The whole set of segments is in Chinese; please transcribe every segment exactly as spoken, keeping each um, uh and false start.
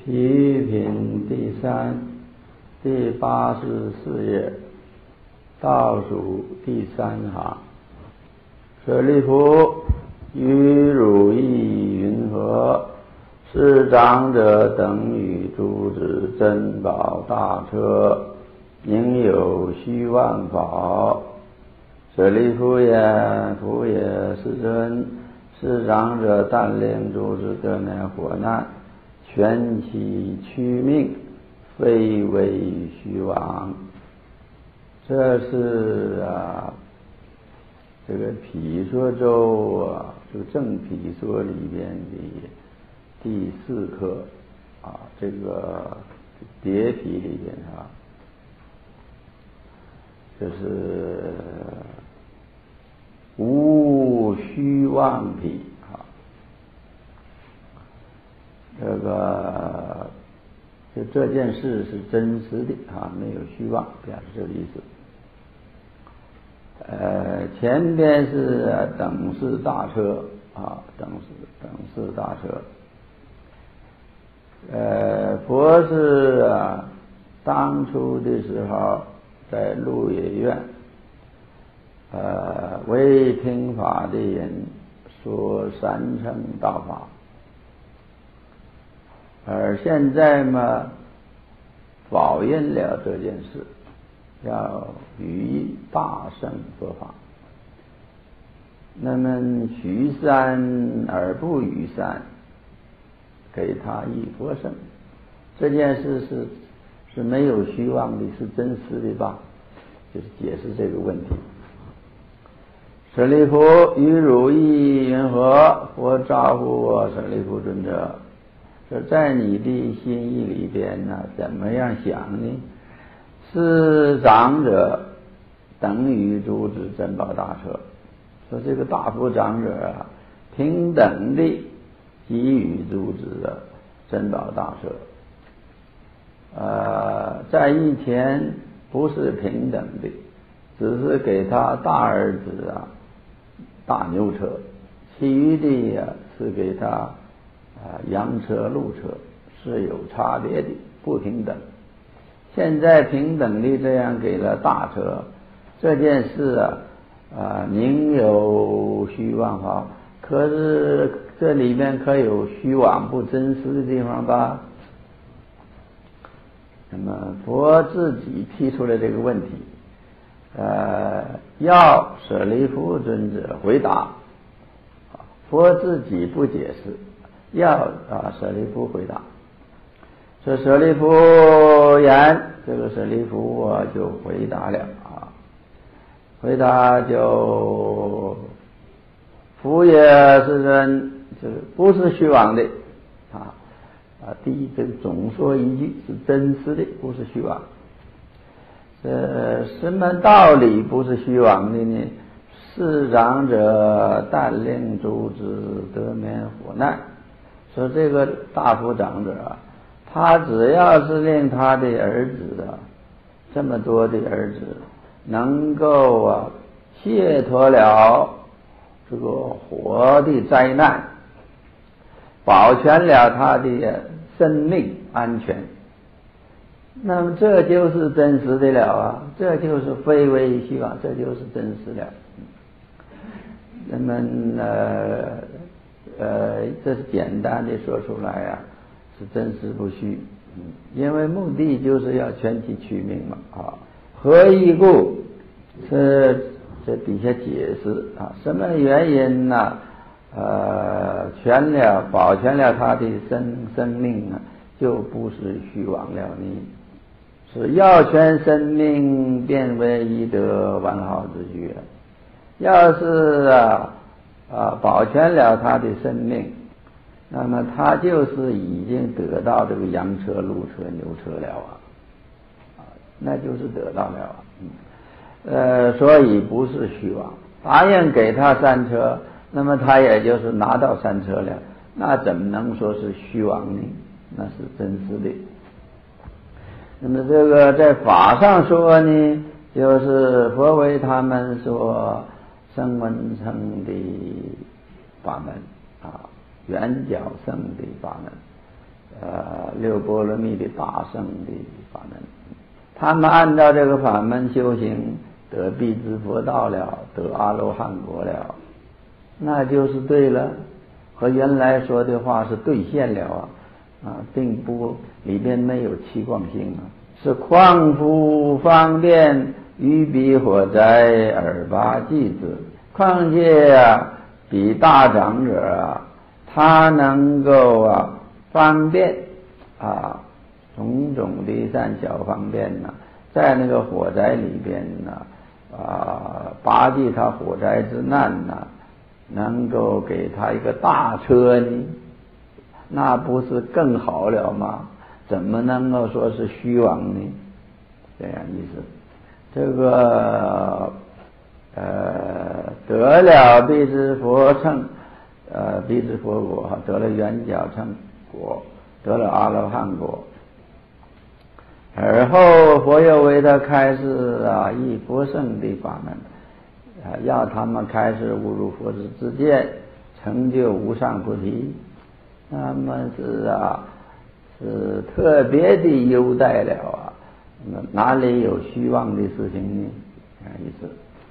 题品第三，第八十四页，倒数第三行。舍利弗，于汝意云何？是长者等与诸子珍宝大车，宁有虚妄否？舍利弗言：夫也，世尊。是长者但令诸子得免火难，全其躯命，非为虚妄。这是啊，这个毗说咒啊，这个正毗说里边的第四课啊，这个叠毗里边啊，就是无虚妄毗啊，这个就这件事是真实的啊，没有虚妄，表示这个意思。呃，前边是等式大车啊，等式等式大车。呃，佛是啊，当初的时候在鹿野苑，呃，为听法的人说三乘道法，而现在嘛，否认了这件事，要予以大乘佛法。那么许三而不与三，给他一佛乘，这件事是是没有虚妄的，是真实的吧？就是解释这个问题。舍利弗，于汝意云何？佛照复我舍利弗尊者，这在你的心意里边呢，怎么样想呢？是长者等于诸子珍宝大车，说这个大佛长者啊，平等的给予诸子的珍宝大车。呃，在以前不是平等的，只是给他大儿子啊大牛车，其余的呀、啊、是给他啊羊车鹿车，是有差别的，不平等。现在平等的这样给了大车，这件事啊啊宁有虚妄否？可是这里面可有虚妄不真实的地方吧？那么佛自己提出了这个问题，呃，要舍利弗尊者回答，佛自己不解释，要啊舍利弗回答。说舍利弗言，这个舍利弗我就回答了啊，回答就夫也，世尊，就是不是虚妄的啊啊！第一，这个总说一句是真实的，不是虚妄。这什么道理不是虚妄的呢？是长者但令诸子得免火难。说这个大佛长者啊，他只要是令他的儿子啊，这么多的儿子能够啊解脱了这个火的灾难，保全了他的生命安全，那么这就是真实的了啊，这就是非为虚妄，这就是真实了。那么呃呃，这是简单的说出来啊，是真实不虚，嗯，因为目的就是要全其躯命嘛啊。何以故？是这底下解释啊，什么原因呢、啊？呃，全了保全了他的生生命啊，就不是虚妄了呢。是要全生命，变为一得完好之具了。要是啊啊保全了他的生命，那么他就是已经得到这个羊车、鹿车、牛车了啊，啊，那就是得到了啊。嗯，呃，所以不是虚妄。答应给他三车，那么他也就是拿到三车了，那怎么能说是虚妄呢？那是真实的。那么这个在法上说呢，就是佛为他们说声闻乘的法门啊，圆觉乘的法门。 呃六波罗蜜的大圣的法门。他们按照这个法门修行，得辟支佛道了，得阿罗汉果了，那就是对了，和原来说的话是兑现了啊啊，并不里边没有期望性啊，是况复方便于彼火灾而拔济之。况且啊，比大长者啊，他能够啊方便啊种种的善巧方便呢、啊，在那个火灾里边呢啊拔济他火灾之难呢、啊，能够给他一个大车呢，那不是更好了吗？怎么能够说是虚妄呢？这样意思。这个呃得了辟支佛乘，呃辟支佛果，得了圆觉乘果，得了阿罗汉果，而后佛又为他开示啊一佛乘的法门，啊要他们开始悟入佛之知见，成就无上菩提。那么是啊是特别的优待了啊，哪里有虚妄的事情呢？啊意思。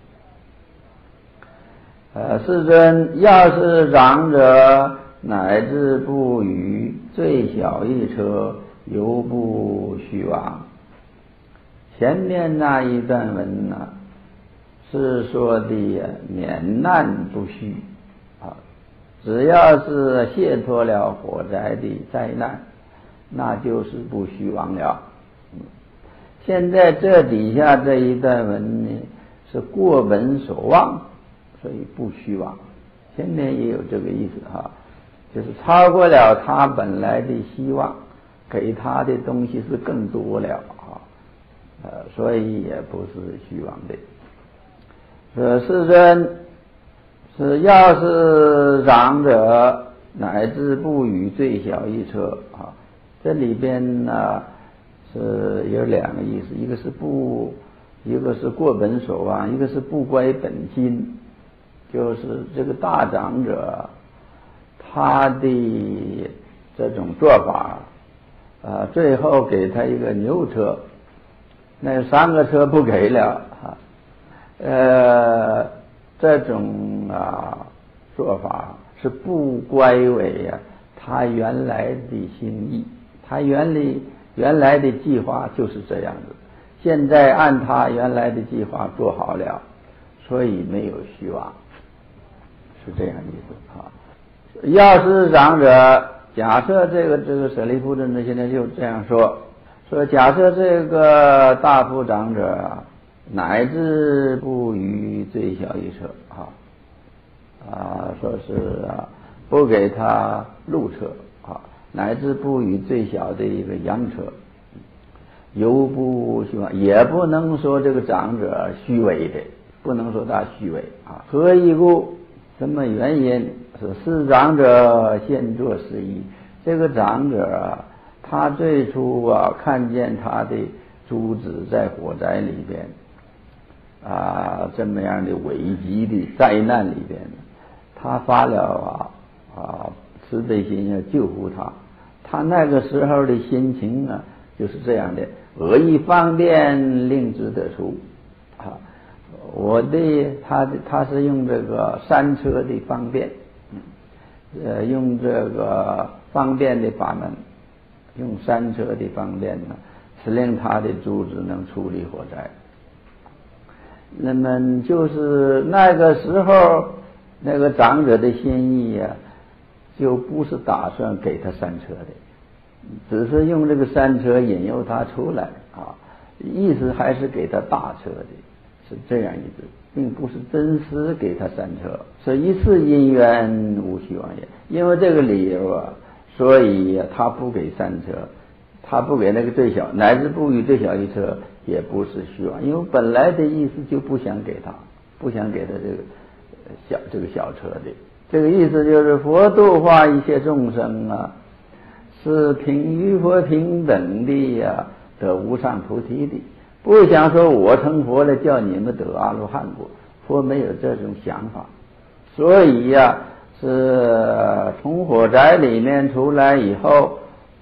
呃，世尊，要是长者乃至不语最小一车，犹不虚妄。前面那一段文呢、啊，是说的免难不虚啊，只要是解脱了火灾的灾难，那就是不虚妄了。现在这底下这一段文呢，是过本所望，所以不虚妄。前面也有这个意思哈，就是超过了他本来的希望，给他的东西是更多了啊，呃，所以也不是虚妄的。说世尊，是要是长者乃至不语最小一车啊，这里边呢是有两个意思，一个是不，一个是过本所望，一个是不乖本心。就是这个大长者，他的这种做法，啊，最后给他一个牛车，那三个车不给了啊，呃，这种啊做法是不乖违啊他原来的心意，他原来原来的计划就是这样子，现在按他原来的计划做好了，所以没有虚妄。是这样意思啊。要是长者，假设这个这个舍利弗尊者现在就这样说，说假设这个大富长者啊，乃至不语最小一车啊，啊，说是啊不给他路车啊，乃至不语最小的一个羊车，犹不虚妄，也不能说这个长者虚伪的，不能说他虚伪啊。何以故？什么原因？是是长者现作是意。这个长者啊，他最初啊看见他的诸子在火灾里边啊这么样的危急的灾难里边，他发了啊啊慈悲心要救护他。他那个时候的心情呢，就是这样的：我以方便令之得出啊。我的他的他是用这个山车的方便，呃，用这个方便的法门，用山车的方便呢，使令他的诸子能处理火灾。那么就是那个时候，那个长者的心意啊，就不是打算给他山车的，只是用这个山车引诱他出来啊，意思还是给他大车的。是这样一个，并不是真实给他山车，是一次因缘无虚妄也。因为这个理由啊，所以他不给山车，他不给那个最小，乃至不与最小一车，也不是虚妄。因为本来的意思就不想给他，不想给他这个小这个小车的。这个意思就是佛度化一切众生啊，是平与佛平等的呀、啊，得无上菩提的。不想说我成佛了，叫你们得阿罗汉果，佛没有这种想法。所以呀、啊，是从火灾里面出来以后，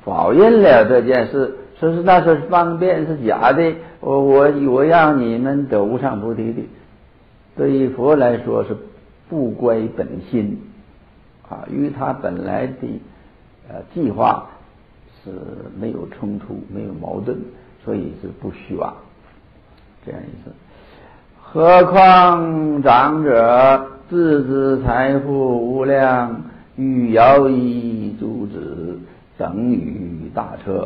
否认了这件事，说是那是方便是假的，我我我让你们得无上菩提的。对于佛来说是不归本心啊，与他本来的呃计划是没有冲突，没有矛盾，所以是不虚妄，这样意思。何况长者自知财富无量，欲摇曳诸子，等于大车。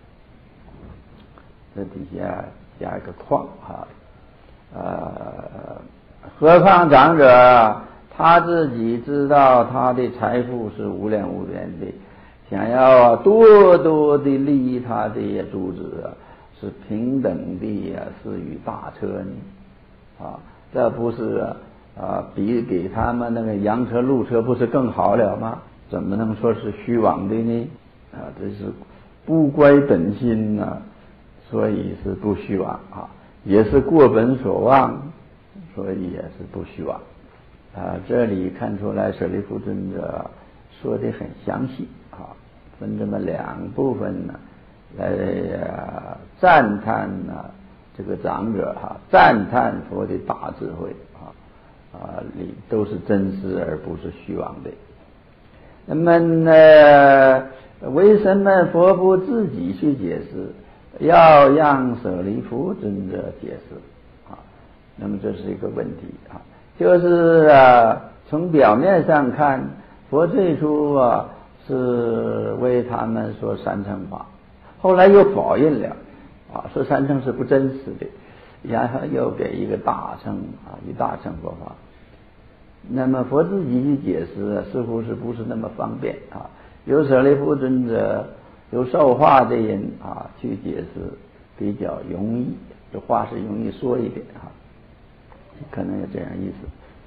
这底下加一个况啊，呃，何况长者他自己知道他的财富是无量无边的，想要多多的利益他的诸子啊，是平等的啊，是与大车呢啊，这不是啊啊比给他们那个洋车路车不是更好了吗？怎么能说是虚妄的呢？啊，这是不归本心呢、啊，所以是不虚妄啊，也是过本所望，所以也是不虚妄啊。这里看出来舍利弗尊者说的很详细啊，分这么两部分呢，来、呃、赞叹呢、啊、这个长者哈、啊，赞叹佛的大智慧啊啊，里都是真实而不是虚妄的。那么呢，为什么佛不自己去解释，要让舍利弗尊者解释啊？那么这是一个问题啊，就是啊，从表面上看，佛最初啊是为他们说三乘法，后来又否认了啊，说三乘是不真实的，然后又给一个大乘啊，一大乘佛法。那么佛自己去解释，似乎是不是那么方便啊？由舍利弗尊者，由受化的人啊去解释比较容易，这话是容易说一点啊，可能有这样意思。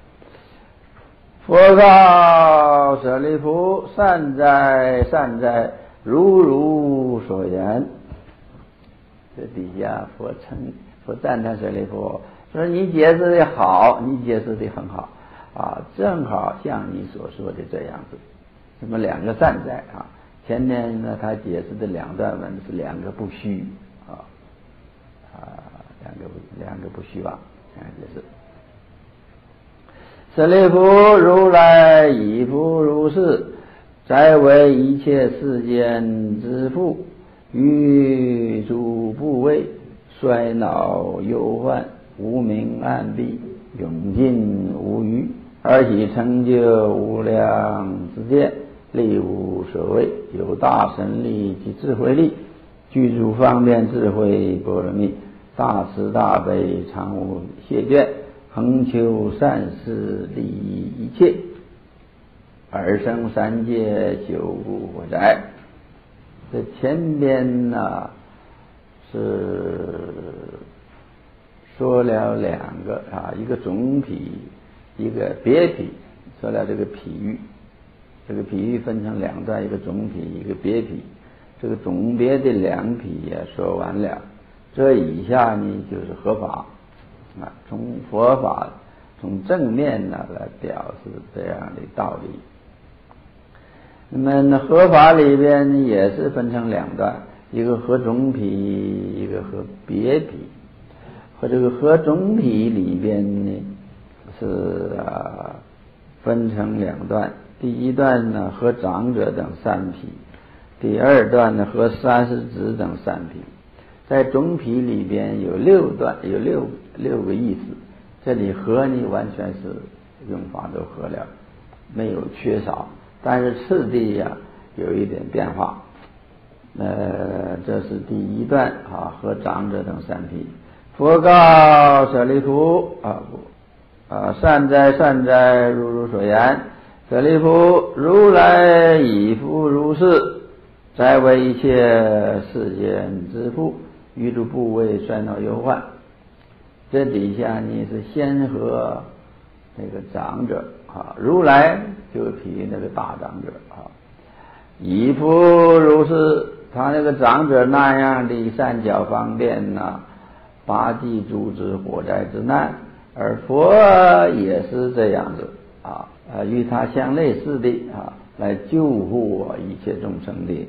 佛告舍利弗：善哉善哉，如汝所言。这底下佛称佛赞叹舍利弗，说你解释的好，你解释的很好啊，正好像你所说的这样子。那么两个善哉啊，前面呢他解释的两段文是两个不虚啊啊，两个不两个不虚妄，这样解释。舍利弗，如来已复如是，哉为一切世间之父，于诸部位衰老忧患，无明暗蔽，永尽无余，而喜成就无量之见，力无所谓，有大神力及智慧力，具足方便智慧波罗蜜，大慈大悲常无懈倦，恒求善事利益一切，尔生三界修护火灾。这前边呢、啊、是说了两个啊，一个总譬，一个别譬，说了这个譬喻。这个譬喻分成两段，一个总譬，一个别譬。这个总别的两譬也说完了，这以下呢就是合法啊，从佛法从正面呢来表示这样的道理。那么合法里边呢也是分成两段，一个合总譬，一个合别譬。和这个合总譬里边呢是啊分成两段，第一段呢和长者等三譬，第二段呢和三十子等三譬。在总譬里边有六段，有六六个意思，这里合呢完全是用法都合了，没有缺少，但是次第呀、啊、有一点变化。呃，这是第一段啊，和长者等三譬。佛告舍利弗啊啊，善哉善哉，如汝所言。舍利弗，如来已复如是，哉为一切世间之父，于诸部位衰老忧患。这底下呢是先和那个长者啊，如来就提那个大长者啊，已复如是，他那个长者那样的善巧方便呐、啊，拔济诸之火灾之难，而佛也是这样子啊，呃，与他相类似的啊，来救护一切众生的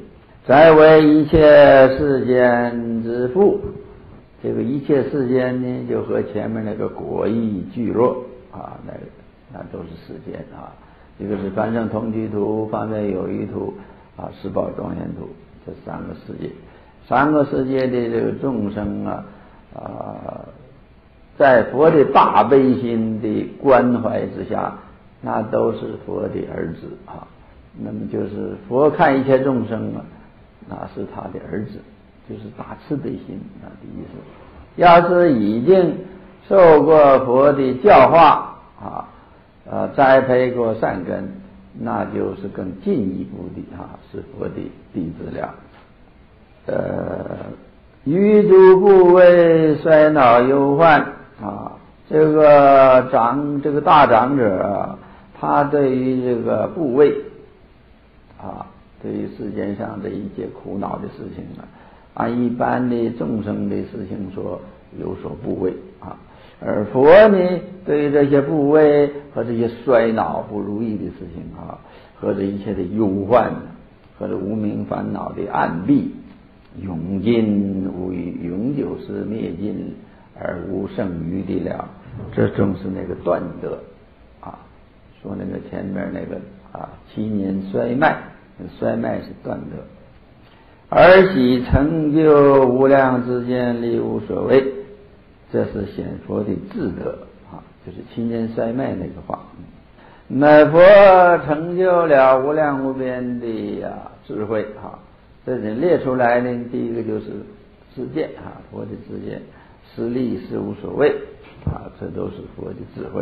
再为一切世间之父。这个一切世间呢，就和前面那个果义聚落啊，那那都是世间啊。一个是凡圣同居土、方便有余土啊、十宝庄严土，这三个世界。三个世界的这个众生啊啊，在佛的大悲心的关怀之下，那都是佛的儿子啊。那么就是佛看一切众生啊，那是他的儿子，就是大慈悲心啊的意思。要是已经受过佛的教化啊，呃，栽培过善根，那就是更进一步的啊，是佛的弟子了。呃，余诸部位衰老忧患啊，这个长这个大长者啊，他对于这个部位啊，对于世间上的一切苦恼的事情啊，按一般的众生的事情说有所部位啊，而佛呢，对于这些部位和这些衰老不如意的事情啊，和这一切的忧患，和这无明烦恼的暗蔽，永尽无余，永久是灭尽而无剩余的了。这正是那个断得啊，说那个前面那个啊，七年衰迈，衰迈是断得。而喜成就无量之间力无所谓，这是显佛的智德啊，就是七年衰迈那个话。那佛成就了无量无边的啊智慧啊，这里列出来呢，第一个就是知见啊，佛的知见，实力是无所谓啊，这都是佛的智慧。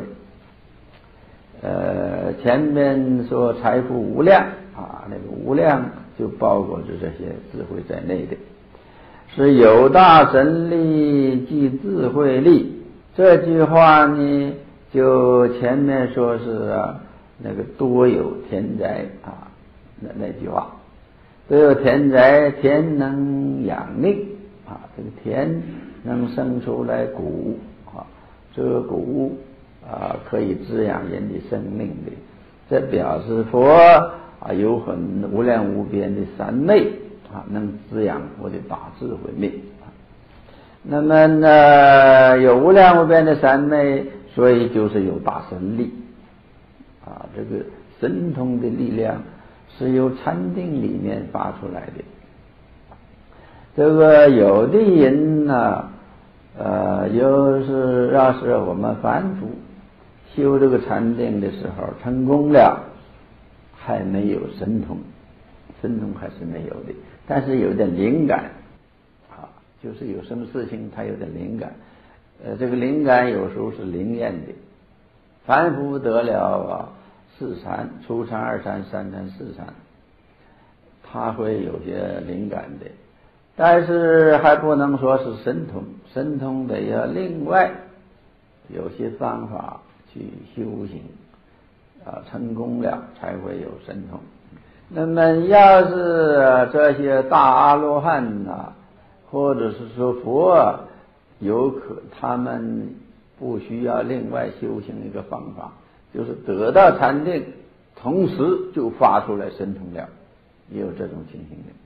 呃，前面说财富无量啊，那个无量就包括着这些智慧在内的，是有大神力即智慧力。这句话呢，就前面说是啊，那个多有田宅啊，那那句话，多有田宅，田能养命啊，这个田能生出来谷物啊，这个谷物啊可以滋养人的生命的，这表示佛啊有很无量无边的三昧啊，能滋养我的大智慧命啊。那么呢，有无量无边的三昧，所以就是有大神力啊，这个神通的力量是由禅定里面发出来的。这个有的人呢，呃，有是要是我们凡夫修这个禅定的时候成功了，还没有神通，神通还是没有的，但是有点灵感啊，就是有什么事情他有点灵感，呃，这个灵感有时候是灵验的。凡夫得了啊四禅，初禅、二禅、三禅、四禅，他会有些灵感的，但是还不能说是神通，神通得要另外有些方法去修行啊，成功了才会有神通。那么要是这些大阿罗汉呐，或者是说佛啊，有可他们不需要另外修行一个方法，就是得到禅定，同时就发出来神通了，也有这种情形的。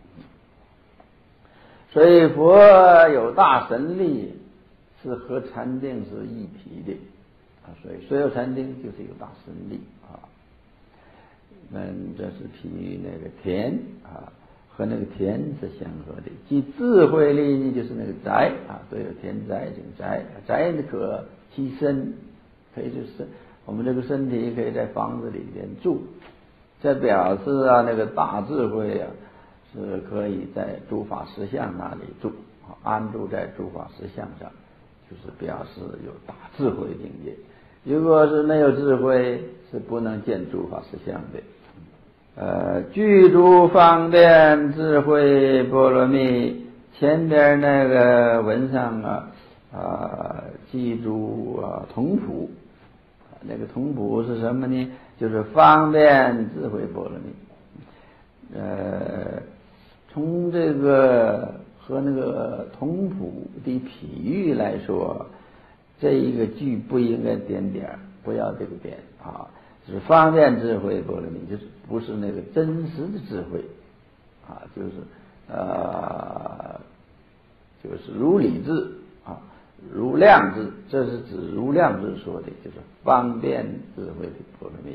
所以佛有大神力，是和禅定是一体的啊，所以所有禅定就是有大神力啊。嗯，这是譬喻那个田啊，和那个田是相合的。即智慧力呢，就是那个宅啊，都有田宅这个宅，宅可栖身，可以就是我们这个身体可以在房子里边住，这表示啊，那个大智慧啊，是可以在诸法实相那里住，安住在诸法实相上，就是表示有大智慧境界。如果是没有智慧，是不能见诸法实相的。呃，具足方便智慧波罗蜜，前边那个文上啊啊，记住啊同谱，那个同谱是什么呢？就是方便智慧波罗蜜。呃，从这个和那个同谱的比喻来说，这一个句不应该点点，不要这个点啊。是方便智慧波罗蜜，就是不是那个真实的智慧啊，就是呃，就是如理智啊，如量智，这是指如量智说的，就是方便智慧的波罗蜜。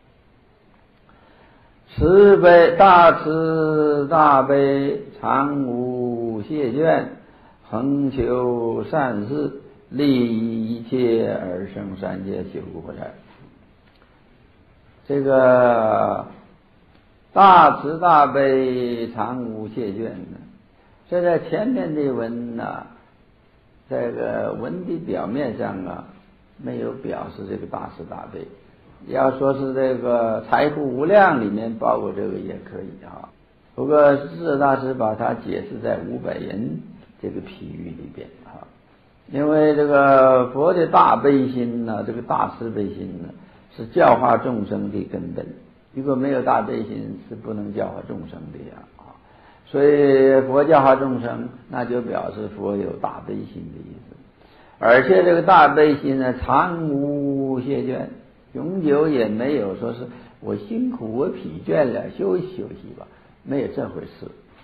慈悲大慈大悲，常无谢倦，恒求善事，利一切而生三界修护财。这个大慈大悲，常无谢倦呢，这在前面的文呢、啊，这个文的表面上啊，没有表示这个大慈大悲。要说是这个财富无量里面包括这个也可以啊，不过智大师把它解释在五百人这个譬喻里边啊，因为这个佛的大悲心呢、啊，这个大慈悲心呢，是教化众生的根本，如果没有大悲心是不能教化众生的呀啊，所以佛教化众生，那就表示佛有大悲心的意思，而且这个大悲心呢，常无谢倦。永久也没有说是我辛苦我疲倦了休息休息吧，没有这回事。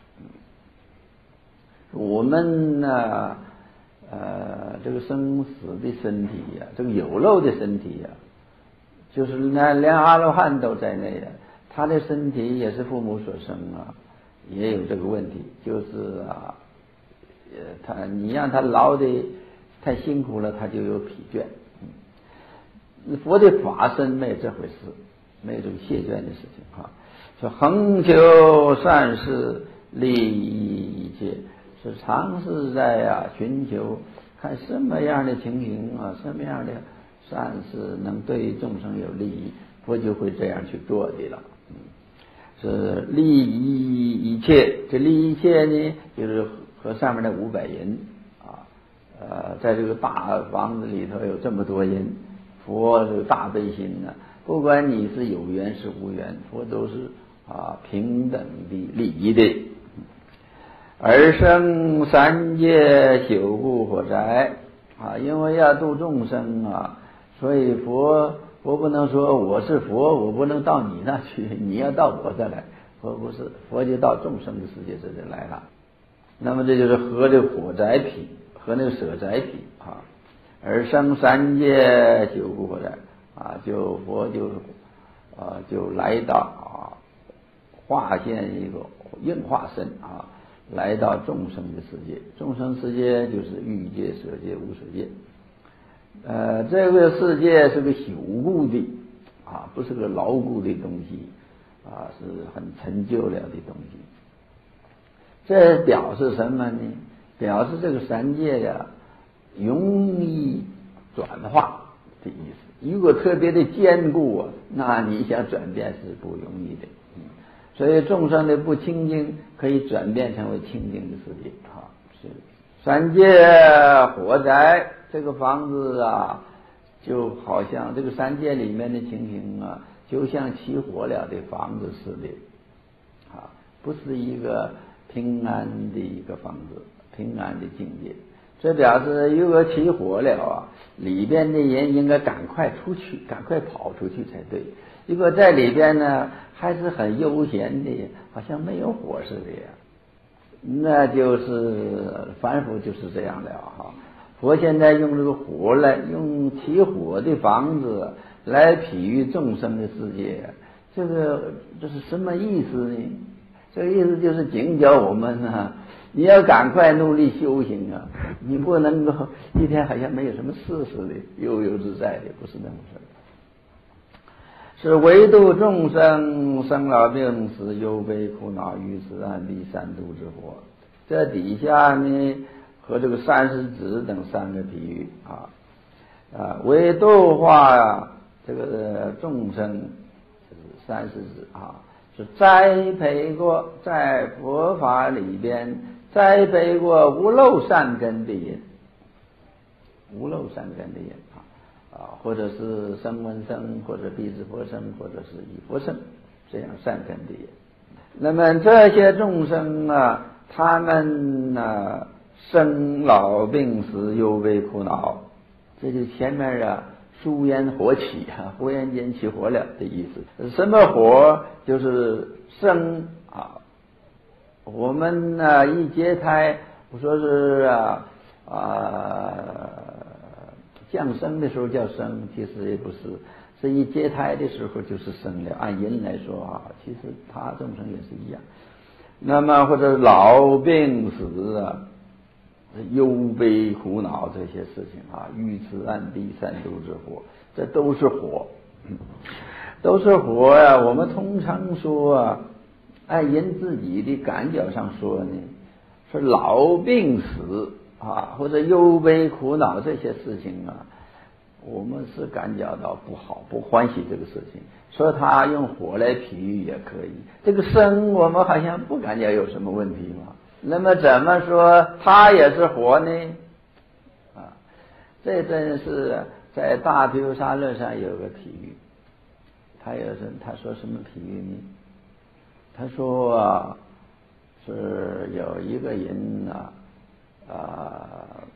我们呢呃这个生死的身体呀、啊，这个有肉的身体呀、啊，就是连连阿罗汉都在内啊，他的身体也是父母所生啊，也有这个问题，就是啊呃他你让他劳的太辛苦了，他就有疲倦。佛的法身没有这回事，没有这个谢倦的事情哈。说恒求善事，利益一切，是常是在啊寻求看什么样的情形啊，什么样的善事能对众生有利益，佛就会这样去做的了。嗯，是利益一切，这利益一切呢，就是和上面的五百人啊，呃，在这个大房子里头有这么多人。佛这个大悲心呢，不管你是有缘是无缘，佛都是啊平等的利益的。而生三界修护火灾啊，因为要度众生啊，所以佛佛不能说我是佛，我不能到你那去，你要到我这来，佛不是，佛就到众生的世界这里来了。那么这就是和这火灾品和那个舍灾品啊。而生三界修护火灾啊，就佛就啊就来到啊化现一个应化身啊，来到众生的世界，众生世界就是欲界、色界、无色界。呃，这个世界是个朽固的啊，不是个牢固的东西啊，是很陈旧了的东西。这表示什么呢？表示这个三界呀，容易转化的意思。如果特别的坚固啊，那你想转变是不容易的。嗯，所以众生的不清净可以转变成为清净的世界啊。是三界火灾，这个房子啊，就好像这个三界里面的情形啊，就像起火了的房子似的啊，不是一个平安的一个房子，平安的境界。这表示如果起火了啊，里边的人应该赶快出去，赶快跑出去才对。如果在里边呢，还是很悠闲的，好像没有火似的呀，那就是凡夫就是这样的哈。佛现在用这个火来，用起火的房子来比喻众生的世界，这个这是什么意思呢？这个意思就是警教我们啊，你要赶快努力修行啊，你不能够一天好像没有什么事似的，悠悠自在的，不是那么事。是唯度众生生老病死忧悲苦恼于此安避三毒之祸。这底下呢和这个三十指等三个比喻啊啊，唯度化这个众生就是三十指啊，是栽培过在佛法里边栽培过无漏善根的人，无漏善根的人啊。啊，或者是声闻生，或者辟支佛生，或者是以佛生，这样善根的人。那么这些众生啊，他们啊生老病死忧悲苦恼，这就前面啊疏烟火起啊，忽然间起火了的意思。什么火？就是生啊我们呢、啊、一结胎，不说是啊啊降生的时候叫生，其实也不是，是一结胎的时候就是生了。按人来说啊，其实他众生也是一样。那么或者老病死啊，忧悲苦恼这些事情啊，愚痴暗蔽三毒之火，这都是火，都是火呀、啊。我们通常说啊，按人自己的感觉上说呢，是老病死啊，或者忧悲苦恼这些事情啊，我们是感觉到不好，不欢喜这个事情。说他用火来比喻也可以。这个生我们好像不感觉有什么问题嘛。那么怎么说它也是火呢？啊，这真是在大毗卢沙论上有个比喻。他有什他说什么比喻呢？他说啊，是有一个人啊啊，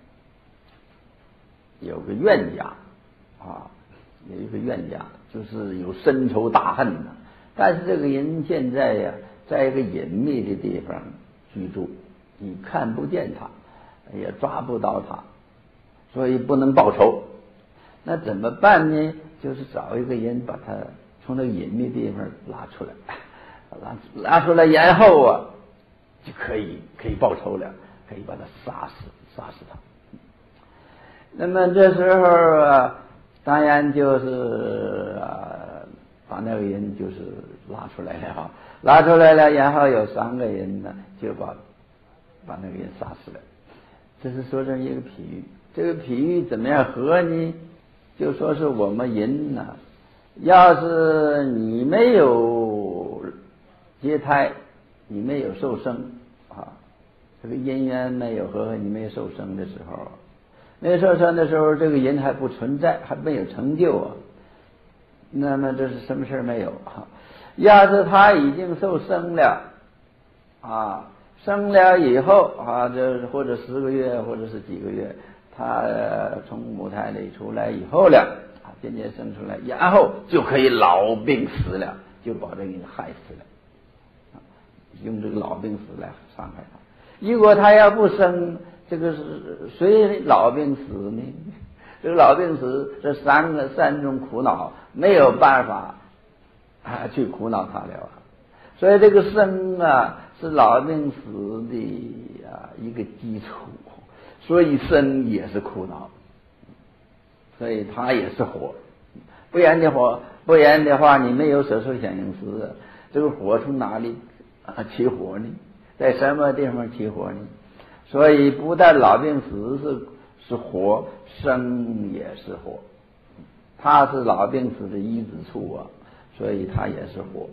有个冤家啊。有一个冤家，就是有深仇大恨的，但是这个人现在呀，在一个隐秘的地方居住，你看不见他，也抓不到他，所以不能报仇。那怎么办呢？就是找一个人把他从那个隐秘地方拉出来，拉拉出来，然后啊，就可以可以报仇了，可以把他杀死，杀死他。那么这时候啊。当然就是啊，把那个人就是拉出来了哈，拉出来了，然后有三个人呢，就把把那个人杀死了。这是说成一个比喻。这个比喻怎么样合呢？就说是我们人呢、啊，要是你没有结胎，你没有受生啊，这个因缘没有和你没有受生的时候。没有受生的时候，这个人还不存在，还没有成就啊。那么这是什么事没有啊？要是他已经受生了啊，生了以后啊，这或者十个月或者是几个月，他从母胎里出来以后了啊，渐渐生出来，然后就可以老病死了，就把这个人害死了，啊，用这个老病死来伤害他。如果他要不生，这个是谁老病死呢？这个老病死这三个三种苦恼没有办法啊去苦恼他了啊，所以这个生啊是老病死的啊一个基础，所以生也是苦恼，所以它也是火。不然的话，不然的话，你没有色受想行识，这个火从哪里啊起火呢？在什么地方起火呢？所以不但老病死是是火，生也是火，它是老病死的一之处啊，所以它也是火。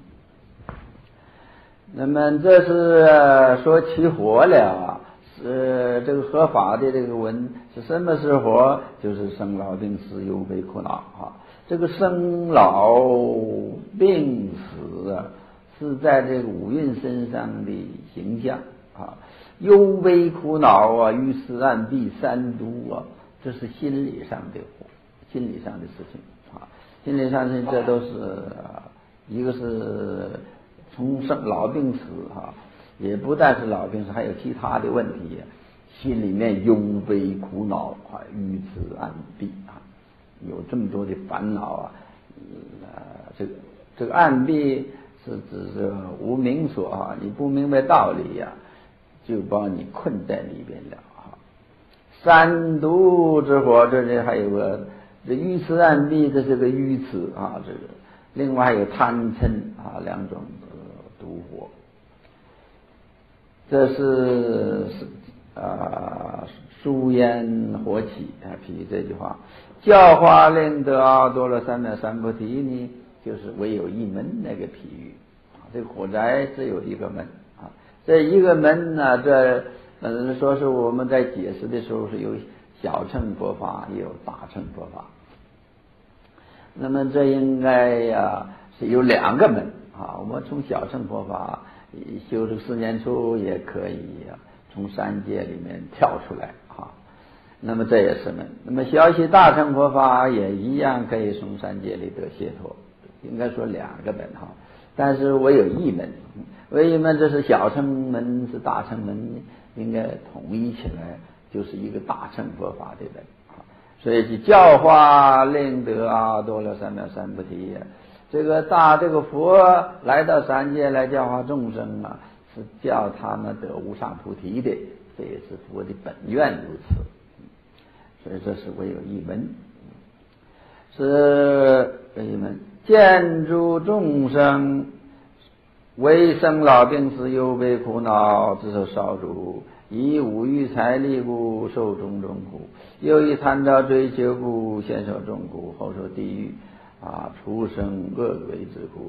那么这是说起火了，是这个合法的这个文是什么是火？就是生老病死忧悲苦恼啊。这个生老病死啊，是在这个五蕴身上的形象啊。忧悲苦恼啊，愚痴暗蔽三毒啊，这是心理上的火，心理上的事情啊，心理上的事情，这都是啊，一个是从生老病死啊，也不但是老病死，还有其他的问题，心里面忧悲苦恼啊，愚痴暗蔽啊，有这么多的烦恼啊，呃，这个这个暗蔽是指这个无明所啊，你不明白道理呀、啊。就把你困在里边了啊！三毒之火，这里还有个这愚痴暗蔽，这是个愚痴啊，这个另外还有贪嗔啊两种毒火。这是啊疏烟火起啊，比喻这句话。教化令得阿多罗三藐三菩提呢，就是唯有一门那个比喻啊，这个火灾只有一个门。这一个门呢，这嗯说是我们在解释的时候是有小乘佛法，也有大乘佛法。那么这应该呀、是有两个门啊。我们从小乘佛法修这个四念处也可以呀、从三界里面跳出来啊。那么这也是门。那么学习大乘佛法也一样可以从三界里得解脱，应该说两个门哈。但是我有一门， 为什么这是小乘门是大乘门，应该统一起来，就是一个大乘佛法的人啊。所以去教化令得阿多罗三藐三菩提，这个大这个佛来到三界来教化众生啊，是叫他们得无上菩提的，这也是佛的本愿如此。所以这是唯有一门，是唯一门。见诸众生为生老病死忧悲苦恼，自受少主，以五欲财力故受种种苦，又以贪着追求故先受众苦，后受地狱啊，畜生恶鬼之苦。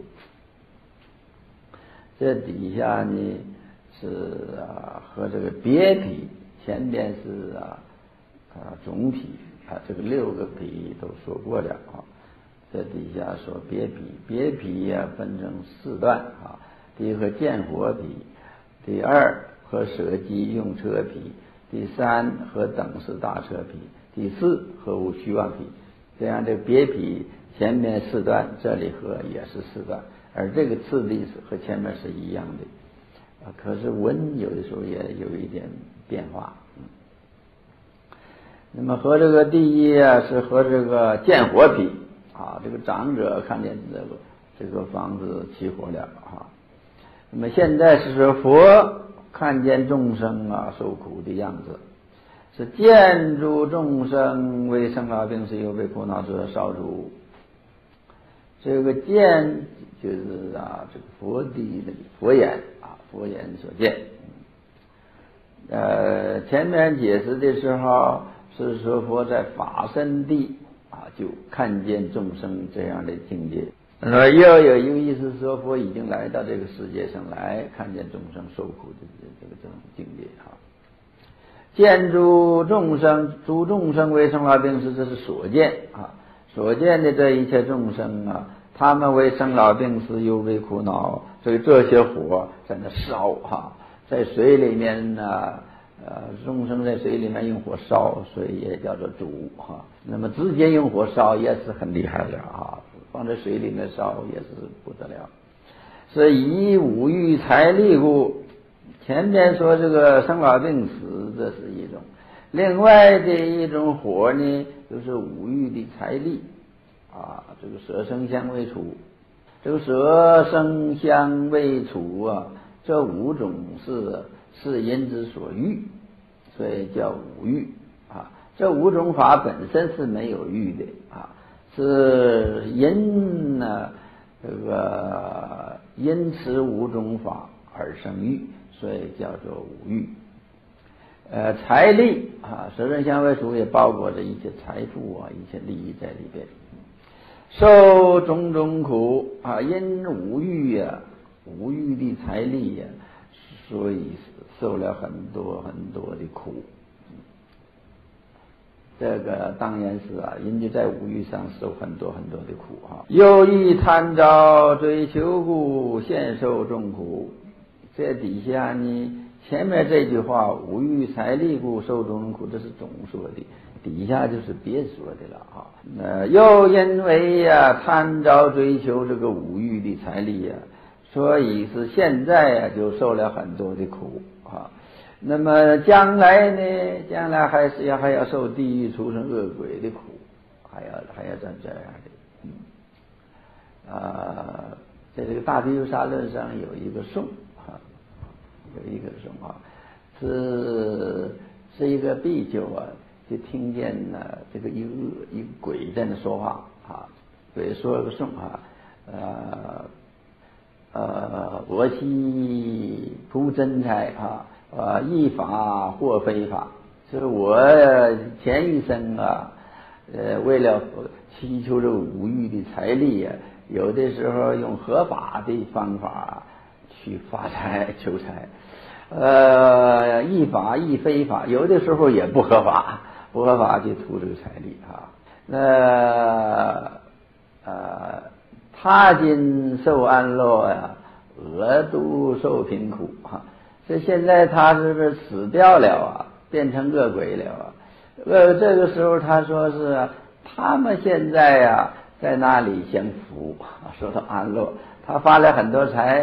这底下呢是啊和这个别皮，前面是啊啊总皮啊，这个六个皮都说过了啊。这底下说别皮，别皮呀、啊、分成四段啊，第一和见火皮，第二和舍机用车皮，第三和等式大车皮，第四和无虚妄皮。这样这别皮前面四段，这里和也是四段，而这个次第是和前面是一样的啊，可是文有的时候也有一点变化。嗯，那么和这个第一啊是和这个见火皮啊，这个长者看见这个这个房子起火了啊。那么现在是说佛看见众生啊受苦的样子，是见诸众生为生老病死忧悲苦恼者少主。这个见就是啊这个佛的那个佛眼啊，佛眼所见。呃，前面解释的时候是说佛在法身地啊就看见众生这样的境界。呃，又有一个意思说佛已经来到这个世界上来看见众生受苦的这个这种境界啊。见诸众生，诸众生为生老病死，这是所见啊，所见的这一切众生啊，他们为生老病死忧悲苦恼，所以这些火在那烧哈、啊，在水里面呢，呃，众生在水里面用火烧，所以也叫做煮哈、啊。那么直接用火烧也是很厉害的啊，放在水里面烧也是不得了。是以五欲财力故，前面说这个生老病死这是一种，另外的一种火呢，就是五欲的财力啊，这个色声香味触，这个色声香味触啊，这五种是是因之所欲，所以叫五欲啊。这五种法本身是没有欲的啊，是因呢这个因此五种法而生欲，所以叫做五欲。呃，财力啊，色声香味触也包括着一些财富啊，一些利益在里边。受种种苦啊，因五欲啊，五欲的财力啊，所以受了很多很多的苦。这个当然是啊，人就在五欲上受很多很多的苦啊。又以贪着追求故，现受众苦。这底下呢，前面这句话五欲财力故受种种苦，这是总说的，底下就是别说的了啊。呃，又因为呀、啊、贪着追求这个五欲的财力呀、啊，所以是现在呀、啊、就受了很多的苦啊。那么将来呢？将来还是要还要受地狱畜生恶鬼的苦，还要还要这这样的。嗯，啊，在这个大毗卢沙论上有一个颂啊，有一个颂啊，是是一个比丘啊，就听见呢这个一个一个鬼在那说话啊，鬼说了个颂啊，呃呃，我昔铺真财啊。啊，依法或非法，就是我前一生啊，呃，为了祈求这个五欲的财力啊，有的时候用合法的方法去发财求财，呃，依法亦非法，有的时候也不合法，不合法就图这个财力啊。那呃，他今受安乐呀，俄独受贫苦哈。这现在他是不是死掉了啊？变成恶鬼了啊？呃，这个时候他说是他们现在呀、啊、在那里享福，说到安乐，他发了很多财，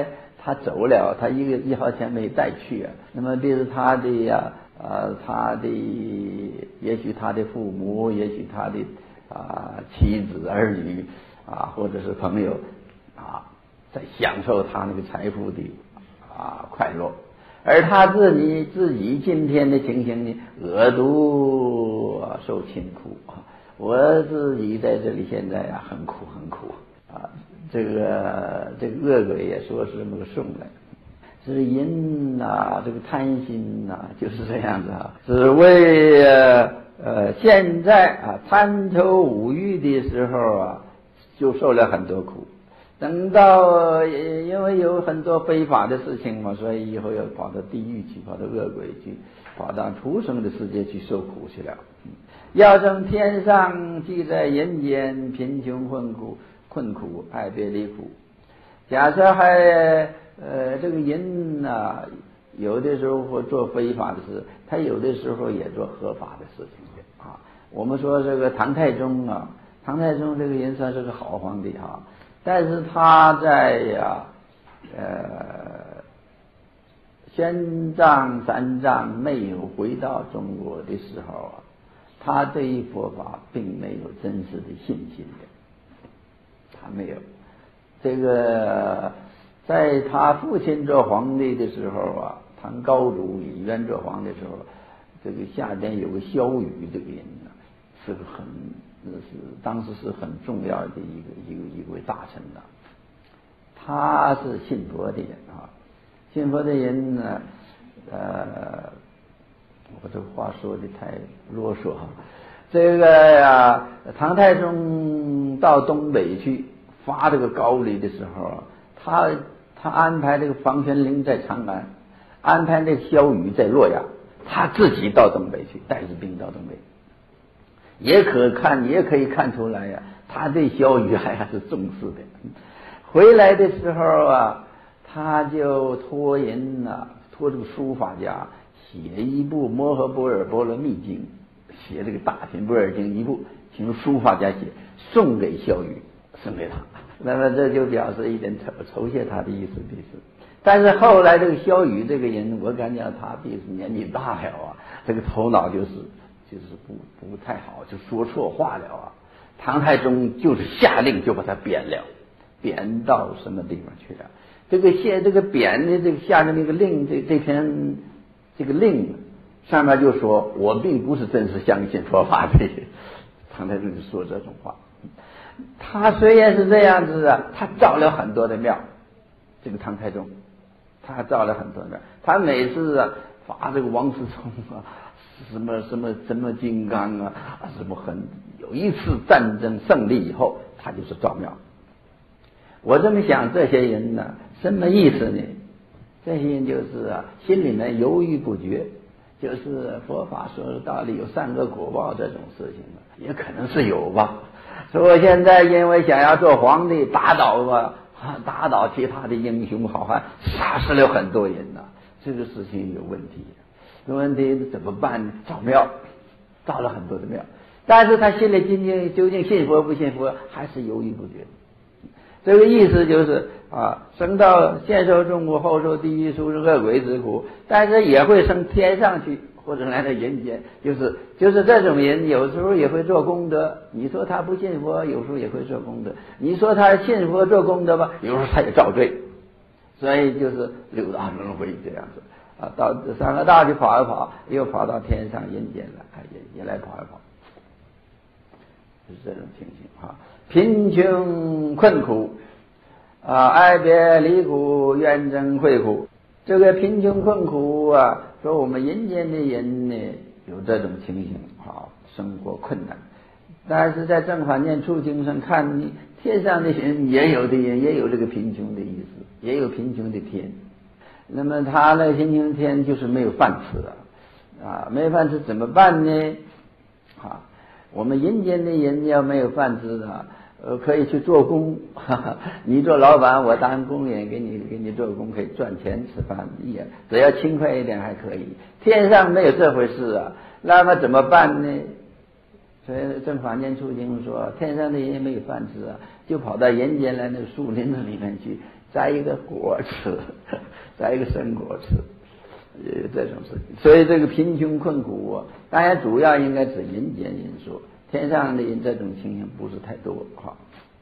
他走了，他一个一毫钱没带去啊。那么比如他的呀、啊，呃，他的也许他的父母，也许他的啊妻子儿女啊，或者是朋友啊，在享受他那个财富的啊快乐，而他自己自己今天的情形呢，恶毒受勤苦啊。我自己在这里现在呀、啊，很苦很苦啊。这个这个恶鬼也说是这么个送来，是因呐，这个贪心呐、啊，就是这样子啊，只为呃现在啊贪求五欲的时候啊，就受了很多苦。等到因为有很多非法的事情嘛，所以以后要跑到地狱去，跑到恶鬼去，跑到畜生的世界去受苦去了。要生天上，即在人间，贫穷困苦。困苦爱别离苦。假设还呃这个人呐、啊，有的时候会做非法的事，他有的时候也做合法的事情的啊。我们说这个唐太宗啊，唐太宗这个人算是个好皇帝啊，但是他在呀呃宣藏三藏没有回到中国的时候啊，他对于佛法并没有真实的信心的。他没有这个，在他父亲做皇帝的时候啊，唐高祖李渊做皇帝的时候，这个下边有个萧雨这个人呢，是个很是当时是很重要的一个一个一位大臣呐。他是信佛的人啊，信佛的人呢，呃，我这话说的太啰嗦哈。这个呀，唐太宗到东北去发这个高丽的时候，他他安排这个房玄龄在长安，安排这个萧雨在洛阳，他自己到东北去，带着兵到东北，也可看也可以看出来呀、啊，他对萧雨还是重视的。回来的时候啊，他就托人呐、啊，托这个书法家写一部《摩诃般若波罗蜜经》。写这个大品般若经一部，请书法家写，送给萧雨，送给他。那么这就表示一点酬酬谢他的意思，意思。但是后来这个萧雨这个人，我感觉他毕是年纪大了啊，这个头脑就是就是不不太好，就说错话了啊。唐太宗就是下令就把他贬了，贬到什么地方去了？这个现这个贬的这个下的那个令，这这篇这个令。上面就说我并不是真实相信佛法的，唐太宗就说这种话。他虽然是这样子啊，他造了很多的庙。这个唐太宗，他造了很多的庙。他每次啊发这个王思聪啊，什么什么什么金刚啊，什么很有一次战争胜利以后，他就是造庙。我这么想，这些人呢，什么意思呢？这些人就是啊，心里面犹豫不决。就是佛法说的道理有善恶果报这种事情也可能是有吧。所以现在因为想要做皇帝，打倒啊，打倒其他的英雄好汉，杀死了很多人呐、啊，这个事情有问题。有问题怎么办呢？造庙，造了很多的庙，但是他心里究竟究竟信佛不信佛，还是犹豫不决。这个意思就是啊，生到先受众苦，后受地狱，出恶鬼之苦，但是也会升天上去，或者来到人间。就是就是这种人，有时候也会做功德。你说他不信佛，有时候也会做功德；你说他信佛做功德吧，有时候他也造罪。所以就是六道轮回这样子啊，到三个大去跑一跑，又跑到天上人间来，也也来跑一跑，是这种情形啊。贫穷困苦啊，爱别离苦，怨憎会苦。这个贫穷困苦啊，说我们人间的人呢有这种情形啊，生活困难。但是在正反念处经上看呢，天上的人也有的人也有这个贫穷的意思，也有贫穷的天。那么他那个贫穷天就是没有饭吃了啊，没有饭吃怎么办呢？啊，我们人间的人要没有饭吃的。呃，可以去做工，哈哈，你做老板，我当工人，给你给你做工，可以赚钱吃饭，也只要轻快一点还可以。天上没有这回事啊，那么怎么办呢？所以正法念处经说，天上的人没有饭吃啊，就跑到人间来那个树林子里面去摘一个果吃，摘一个生果吃，呃，这种事情。所以这个贫穷困苦啊，当然主要应该指人间因素，天上的这种情形不是太多哈。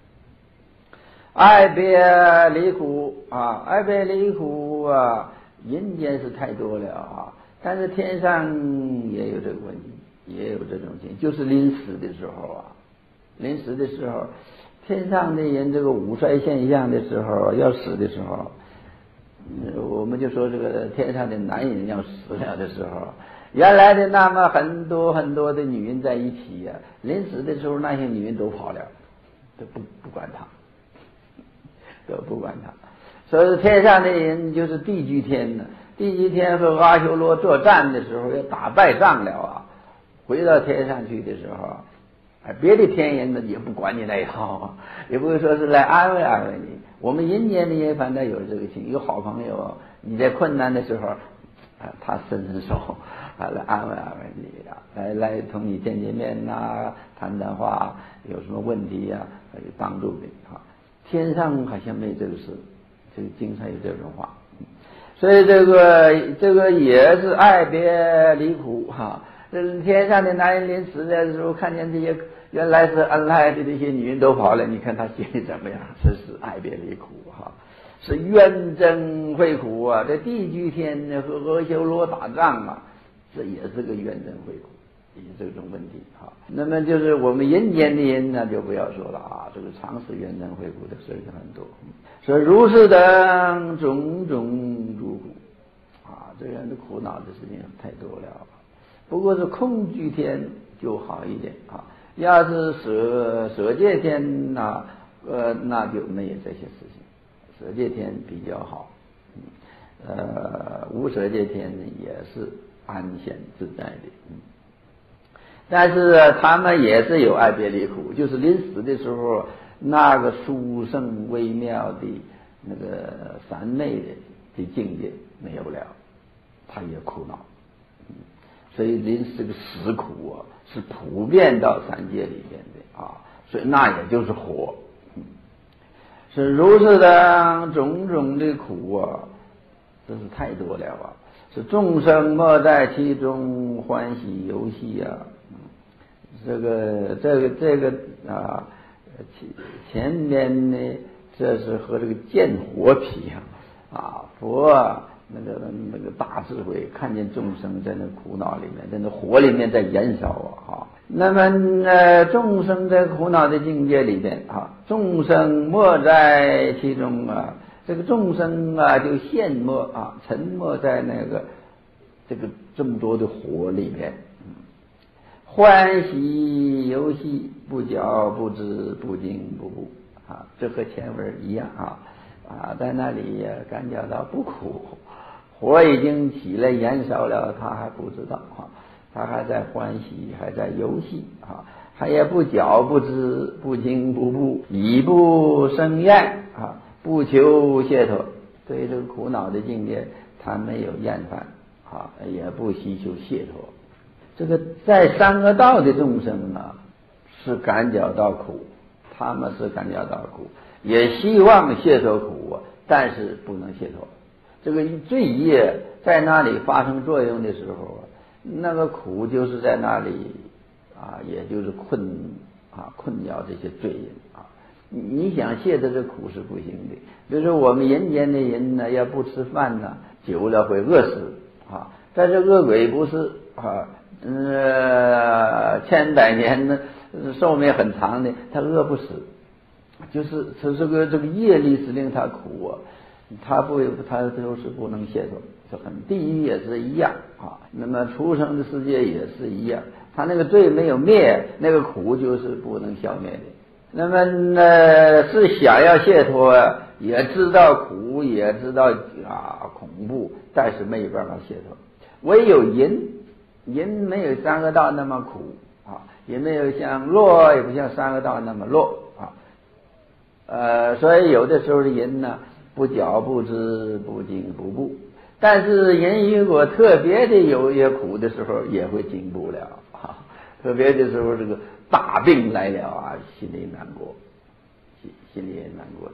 爱别离苦啊，爱别离苦啊，人间是太多了啊，但是天上也有这个问题，也有这种情，就是临死的时候啊，临死的时候，天上的人这个五衰现象的时候，要死的时候，我们就说这个天上的男人要死了的时候，原来的那么很多很多的女人在一起呀、啊，临死的时候那些女人都跑了，都不不管他。都不管他，所以天上的人就是地居天呢。地居天和阿修罗作战的时候，要打败仗了啊，回到天上去的时候，别的天人呢也不管你那一套啊，也不会说是来安慰安慰你。我们人间的人反正有这个情，有好朋友，你在困难的时候，啊，他伸伸手啊来安慰安慰你啊，来来同你见见面呐、啊，谈谈话，有什么问题呀、啊，有帮助你啊。天上好像没这个事，这个经常有这种话，所以这个这个也是爱别离苦哈。这天上的男人临死的时候，看见这些原来是恩爱的这些女人都跑了，你看他心里怎么样？这是爱别离苦哈，是冤憎会苦啊！这地居天和阿修罗打仗啊，这也是个冤憎会苦。这种问题啊，那么就是我们人间的人呢，就不要说了啊，这个常使冤憎会苦的事情很多。说如是等种种诸苦啊，这样的苦恼的事情太多了。不过是空居天就好一点啊，要是舍舍戒天呐、啊，呃，那就没有这些事情，舍戒天比较好。呃，无舍戒天也是安闲自在的。嗯，但是他们也是有爱别离苦，就是临死的时候，那个殊胜微妙的那个三昧的的境界没有了，他也苦恼。嗯，所以临死的死苦啊，是普遍到三界里面的啊，所以那也就是火。嗯，是如是的种种的苦啊，这是太多了啊！是众生莫在其中欢喜游戏啊。这个这个这个啊，前前面呢，这是和这个见火比啊，啊，佛啊，那个那个大智慧，看见众生在那苦恼里面，在那火里面在燃烧啊，哈。那么呃，众生在苦恼的境界里面啊，众生没在其中啊，这个众生啊，就陷没啊，沉没在那个这个这么多的火里面。欢喜游戏，不觉不知，不惊不怖啊，这和前文一样啊啊，在那里感觉到不苦，火已经起来燃烧了，他还不知道啊，他还在欢喜，还在游戏啊，还也不觉不知，不惊不怖，已不生厌啊，不求解脱，对这个苦恼的境界，他没有厌烦啊，也不希求解脱。这个在三恶道的众生啊，是感觉到苦，他们是感觉到苦，也希望解脱苦啊，但是不能解脱。这个罪业在那里发生作用的时候啊，那个苦就是在那里啊，也就是困啊困扰这些罪人啊。你想解脱这苦是不行的。比如说我们人间的人呢，要不吃饭呢，久了会饿死啊，但是饿鬼不是啊。呃，千百年呢，寿命很长的，他饿不死，就是他这个这个业力是令他苦啊，他不他就是不能解脱，这很地狱也是一样啊，那么畜生的世界也是一样，他那个罪没有灭，那个苦就是不能消灭的。那么呢，是想要解脱，也知道苦，也知道啊恐怖，但是没有办法解脱，唯有人。人没有三恶道那么苦啊，也没有像乐，也不像三恶道那么乐啊。呃，所以有的时候的人呢，不觉不知，不惊不怖。但是人如果特别的有些苦的时候，也会惊怖了啊。特别的时候，这个大病来了啊，心里难过，心心里也难过。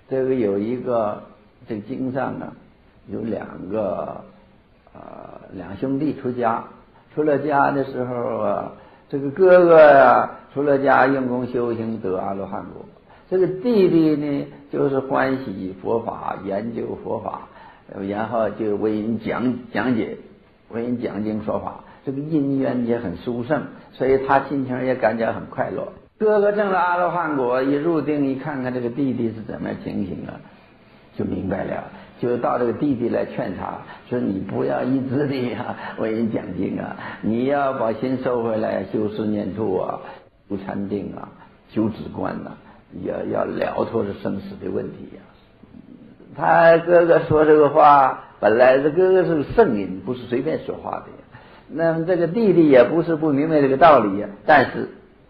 这个有一个这个经上啊，有两个呃两兄弟出家，出了家的时候啊，这个哥哥啊出了家用功修行得阿罗汉果，这个弟弟呢就是欢喜佛法，研究佛法，然后就为人讲讲解，为人讲经说法，这个因缘也很殊胜，所以他心情也感觉很快乐。哥哥证了阿罗汉果，一入定一看看这个弟弟是怎么情形啊，就明白了，就到这个弟弟来劝他说：“你不要一直的呀为人讲经啊，你要把心收回来，修四念处啊，修禅定啊，修止观呐、啊，要要了脱这生死的问题呀、啊。”他哥哥说这个话，本来这哥哥是个圣人，不是随便说话的。那么这个弟弟也不是不明白这个道理呀、啊，但是。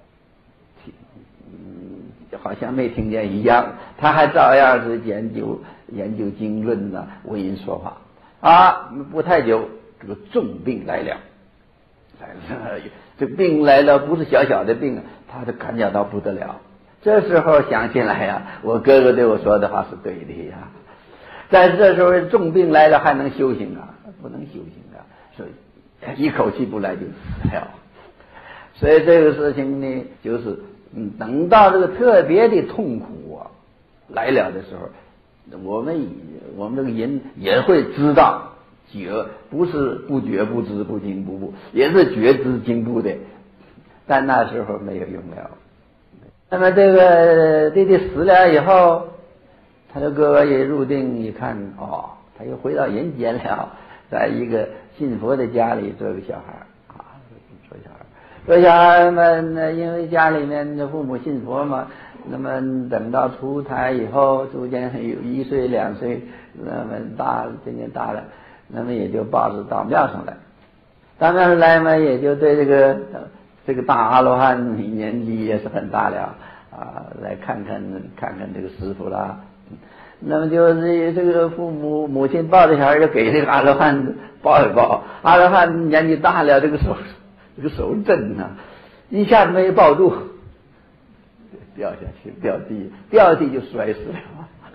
好像没听见一样，他还照样是研究研究经论呐、啊，为人说法啊。不太久，这个重病来了，来了，这病来了不是小小的病，他就感觉到不得了。这时候想起来呀、啊，我哥哥对我说的话是对的呀。但是这时候重病来了还能修行啊？不能修行啊，所以一口气不来就死了。所以这个事情呢，就是。嗯，等到这个特别的痛苦啊来了的时候，我们我们这个人也会知道觉，不是不觉不知不惊不怖，也是觉知惊怖的，但那时候没有用了。那么这个弟弟死了以后，他的哥哥也入定一看，哦，他又回到人间了，在一个信佛的家里做个小孩啊，做小孩。这小孩们呢，因为家里面的父母信佛嘛，那么等到出胎以后，逐渐有一岁两岁，那么大渐渐大了，那么也就抱着到庙上来，到庙上来嘛，也就对这个这个大阿罗汉年纪也是很大了啊，来看看看看这个师傅啦。那么就是这个父母母亲抱着小孩就给这个阿罗汉抱一抱，阿罗汉年纪大了，这个手。这个手震呐、啊，一下子没抱住，掉下去，掉地，掉地就摔死了，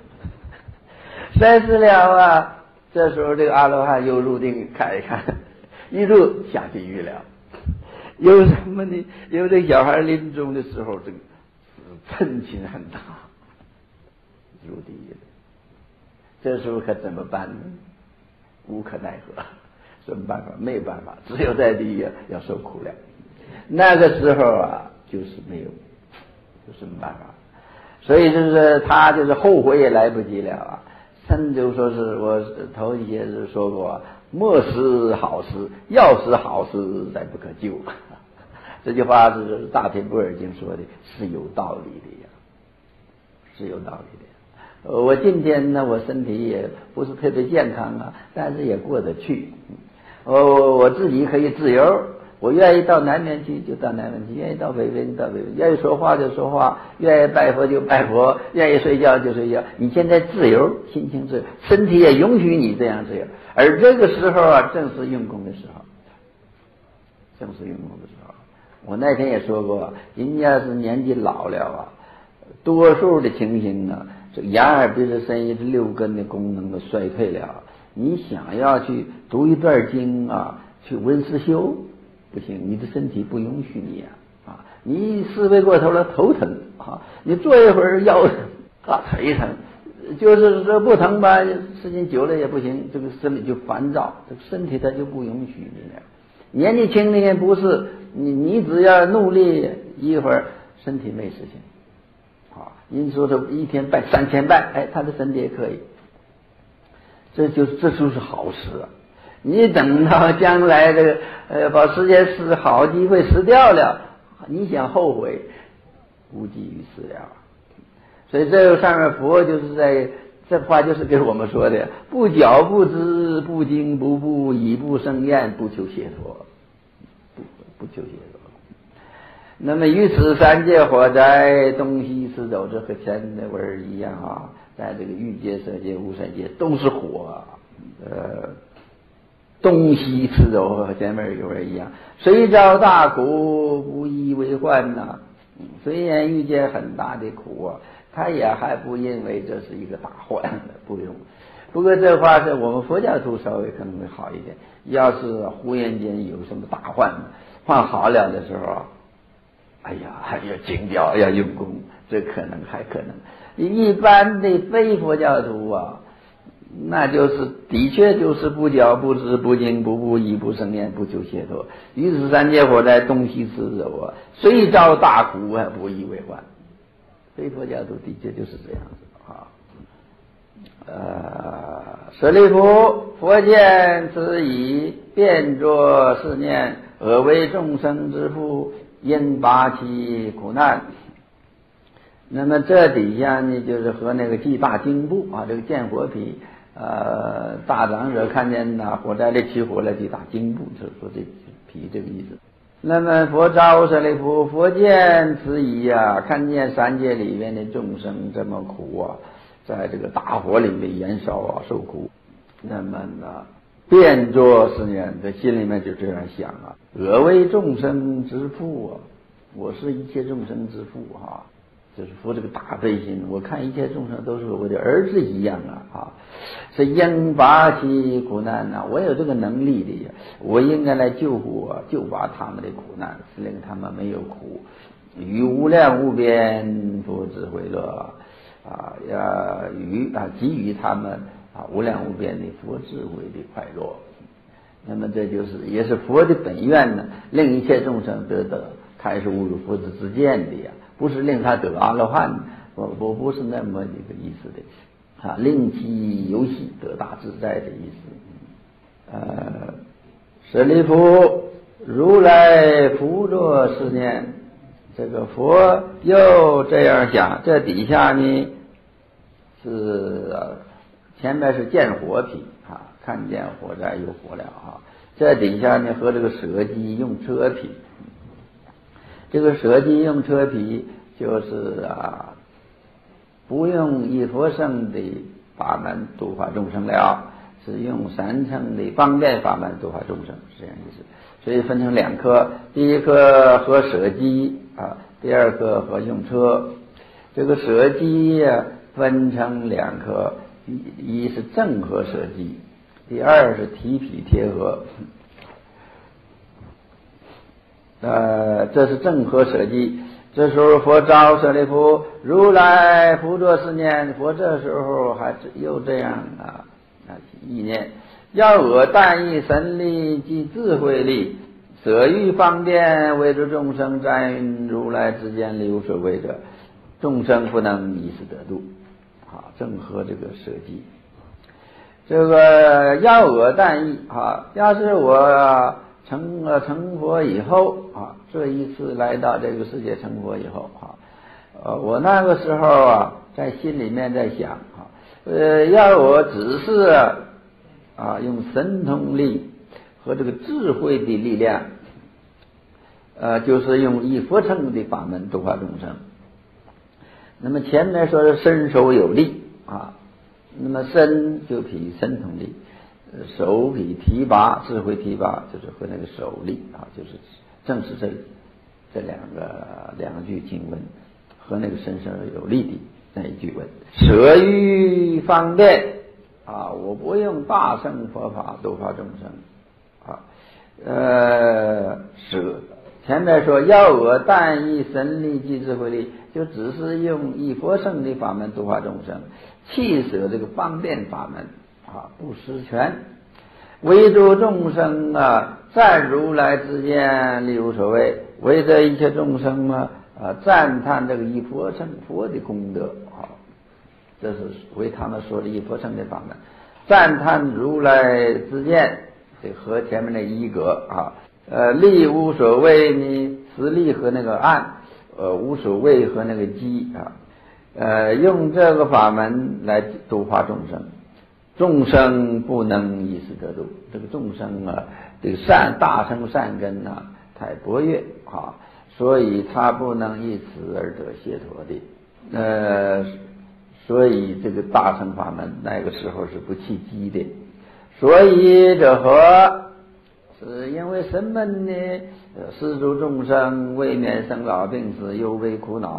摔死了啊！这时候这个阿罗汉又入定看一看，一入下地狱了。有什么呢？因为这小孩临终的时候，这个嗔情很大，入地狱了。这时候可怎么办呢？无可奈何。什么办法？没有办法，只有在地狱要受苦了。那个时候啊，就是没有，有什么办法？所以就是他就是后悔也来不及了啊。甚至说是我头一些是说过，莫使好事，要是好事再不可救。这句话是大铁布尔经说的，是有道理的呀，是有道理的。我今天呢，我身体也不是特别健康啊，但是也过得去。我我自己可以自由，我愿意到南边去就到南边去，愿意到北边就到北边，愿意说话就说话，愿意拜佛就拜佛，愿意睡觉就睡觉。你现在自由，心情自由，身体也允许你这样自由。而这个时候啊，正是用功的时候，正是用功的时候。我那天也说过，人家是年纪老了啊，多数的情形啊，这眼耳鼻舌身意这六根的功能都衰退了。你想要去读一段经啊，去闻思修，不行，你的身体不允许你啊！啊，你思维过头了，头疼啊！你坐一会儿腰疼啊，腿疼，就是说不疼吧，时间久了也不行，这个身体就烦躁，这个身体它就不允许你了。年纪轻那天不是你，你只要努力一会儿，身体没事情啊。您说这一天拜三千拜，哎，他的身体也可以。这就这就是好事啊！你等到将来这个呃把时间失好机会失掉了，你想后悔，无济于事了。所以这个上面佛就是在这话就是给我们说的：不觉不知，不惊不怖，以不生厌，不求解脱，不不求解脱。那么于此三界火灾，东西四斗，这和前那味儿一样啊。在这个欲界、色界、无色界都是火，呃，东西四斗和前面有味一样。虽遭大苦，不以为患呐、啊。虽然遇见很大的苦啊， 他也还不认为这是一个大患，不用。不过这话是我们佛教徒稍微可能会好一点。要是忽然间有什么大患，患好了的时候，哎呀，还要精调，要用功，这可能还可能。一般的非佛教徒啊，那就是的确就是不教不知不精不布衣不生厌不求解脱，于是三界火灾东西四走啊，虽遭大苦啊不以为患。非佛教徒的确就是这样子啊。呃，舍利弗，佛见此已，便作是念：尔为众生之父，因拔其苦难。那么这底下呢，就是和那个记大经部啊，这个见火皮，呃，大长者看见呐火灾里起火了，记大经部，就是说这皮这个意思。那么佛召舍利弗，佛见此已啊，看见三界里面的众生这么苦啊，在这个大火里面燃烧啊，受苦。那么呢，便作是念，在心里面就这样想啊：尔为众生之父啊，我是一切众生之父啊。就是佛这个大悲心，我看一切众生都是我的儿子一样啊啊！是应拔其苦难呐、啊，我有这个能力的呀，我应该来救活、救拔他们的苦难，使令他们没有苦，与无量无边佛智慧乐啊，要与啊给予他们啊无量无边的佛智慧的快乐。那么这就是也是佛的本愿呢，令一切众生得得开始悟入佛之自见的呀。不是令他得阿罗汉，我我不是那么一个意思的啊，令其游戏得大自在的意思。呃，舍利弗，如来复作是念，这个佛又这样讲，这底下呢是前面是见火体啊，看见火灾有火了啊，这底下呢和这个舍机用车体。这个舍机用车皮就是啊，不用以佛乘的法门度化众生了，是用三乘的方便法门度化众生，是这样意思。所以分成两科，第一科和舍机啊，第二科和用车。这个舍机啊分成两科，一一是正合舍机，第二是提皮贴合。呃，这是正合舍机。这时候佛召舍利弗，如来复作是念，佛这时候还又这样啊啊意念：要我但以神力及智慧力，舍欲方便，为诸众生在如来之间力无所谓者，众生不能以是得度。啊，正合这个舍机。这个要我但意啊，要是我成呃成佛以后啊，这一次来到这个世界成佛以后啊，呃，我那个时候啊，在心里面在想啊，呃，要我只是啊用神通力和这个智慧的力量，呃，就是用以佛乘的法门度化众生。那么前面说是身手有力啊，那么身就比神通力。手比提拔，智慧提拔，就是和那个手力啊，就是正是这这两个两句经文和那个身上有力的那一句文。舍欲方便啊，我不用大乘佛法度化众生啊，呃，舍前面说要我但以神力及智慧力，就只是用以佛乘的法门度化众生，弃舍这个方便法门。啊，不失权，为诸众生啊，赞如来之见，力无所谓。为这一切众生啊，啊，赞叹这个以佛乘佛的功德啊，这是为他们说的以佛乘的法门。赞叹如来之见，这和前面的一格啊，呃，力无所谓呢，实力和那个暗，呃，无所谓和那个机啊，呃，用这个法门来度化众生。众生不能以是得度，这个众生啊，这个善大乘善根啊太薄弱啊，所以他不能以此而得解脱的。呃，所以这个大乘法门那个时候是不契机的。所以这何？是因为什么呢？世诸众生为免生老病死，忧悲苦恼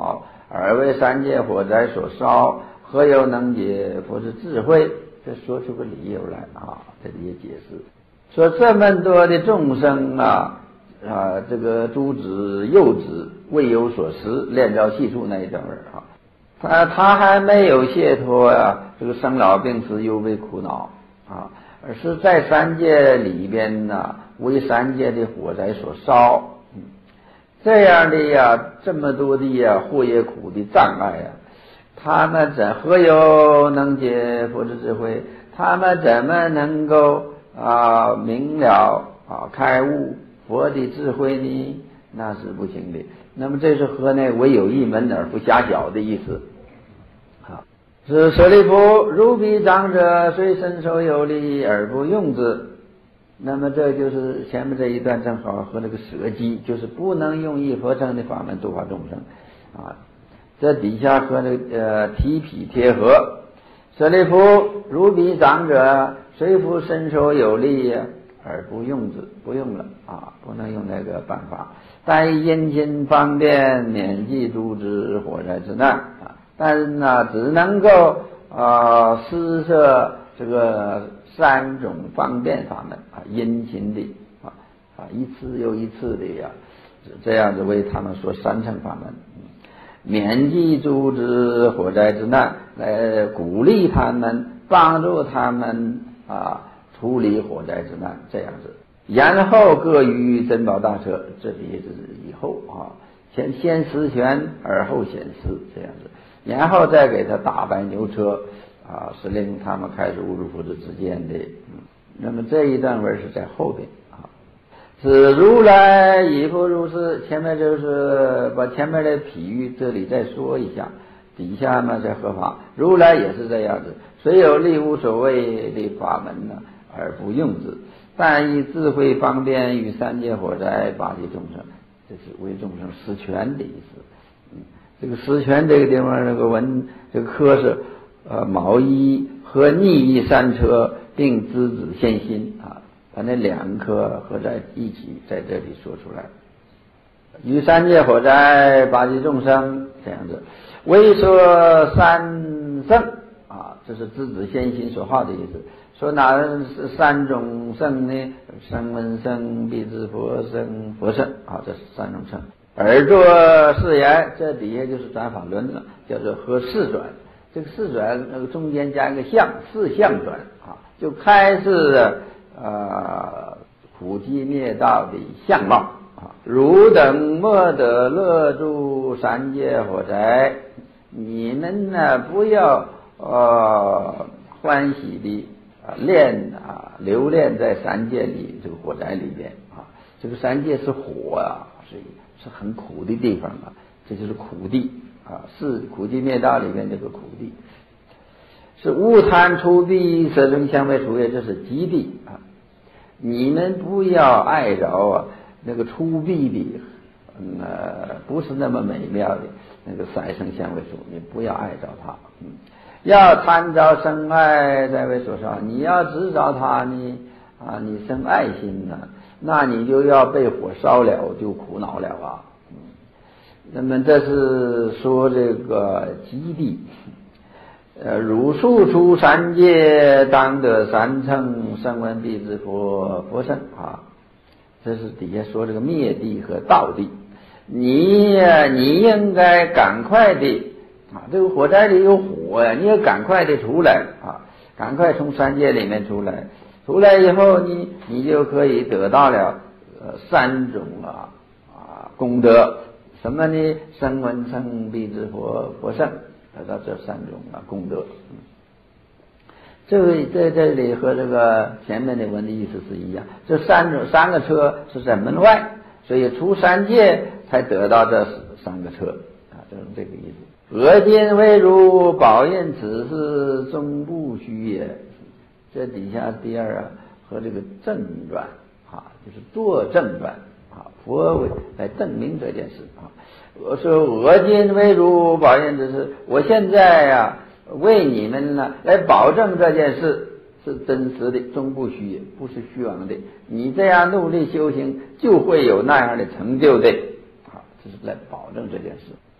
而为三界火灾所烧，何有能解？佛是智慧。这说出个理由来啊，这里也解释说，这么多的众生啊啊，这个诸子幼子未有所识，炼造细处那一段文啊，他他还没有解脱啊，这个生老病死忧悲苦恼啊，而是在三界里边呢、啊，为三界的火灾所烧。嗯，这样的呀，这么多的呀祸业苦的障碍呀。他们怎何有能解佛之智慧？他们怎么能够啊明了啊开悟佛的智慧呢？那是不行的。那么这是和那唯有一门而不狭小的意思。好，是舍利弗，如彼长者，虽身手有力而不用之。那么这就是前面这一段正好和那个舍机，就是不能用一佛乘的法门度化众生啊。这底下和那个呃提匹贴合，舍利弗，如彼长者，虽复身手有力而不用之，不用了啊，不能用那个办法。但殷勤方便，免济诸之火灾之难啊，但是呢，只能够啊施设这个三种方便法门啊，殷勤的啊啊一次又一次的呀，这样子为他们说三乘法门。免济诸之火灾之难，来鼓励他们，帮助他们啊处理火灾之难，这样子。然后各于珍宝大车，这里就是以后啊，先先施权，而后显施，这样子，然后再给他打白牛车啊，是令他们开始悟入佛之之间的。嗯，那么这一段文是在后边。是如来亦复如是，前面就是把前面的譬喻这里再说一下，底下嘛在合法，如来也是这样子，虽有力无所谓的法门呢，而不用之，但以智慧方便与三界火灾拔济众生，这是为众生施权的意思。嗯，这个施权这个地方，这个文这个科是呃毛衣和逆意三车，并资子现心啊。把那两颗合在一起，在这里说出来。于三界火灾拔济众生，这样子。为说三圣啊，这是资子先心所好的意思。说哪是三种圣呢？声闻圣、辟支佛圣、佛圣啊，这是三种圣。而作是言，这底下就是转法轮了，叫做和四转。这个四转那个中间加一个相，四相转啊，就开始。呃，苦集灭道的相貌啊，汝等莫得乐住三界火灾，你们呢不要呃欢喜的啊恋啊留恋在三界里这个火灾里边啊，这个三界是火啊，是是很苦的地方啊，这就是苦地啊，是苦集灭道里面这个苦地。是无贪出避，色声香味触业，这是极地啊！你们不要爱着啊那个出避的，呃，不是那么美妙的那个色声香味触，你不要爱着它。嗯，要贪着生爱在为所烧，你要知道它呢啊，你生爱心呢，那你就要被火烧了，就苦恼了啊。嗯，那么这是说这个极地。呃，汝数出三界，当得三乘声闻辟支佛佛乘啊，这是底下说这个灭地和道地。你你应该赶快的啊，这个火灾里有火呀，你要赶快的出来啊，赶快从三界里面出来。出来以后，你你就可以得到了呃三种啊啊功德，什么呢？声闻乘、辟支佛佛乘。得到这三种啊功德，嗯，这个在这里和这个前面的文的意思是一样。这三种三个车是在门外，所以出三界才得到这三个车啊，就是这个意思。俄今为汝宝印此事终不虚也。这底下第二啊和这个正转啊，就是作正转啊，佛为来证明这件事啊。我说俄今为汝宝印之事，我现在呀、啊、为你们呢来保证这件事是真实的，终不虚也，不是虚妄的。你这样努力修行，就会有那样的成就的。好，这是来保证这件事。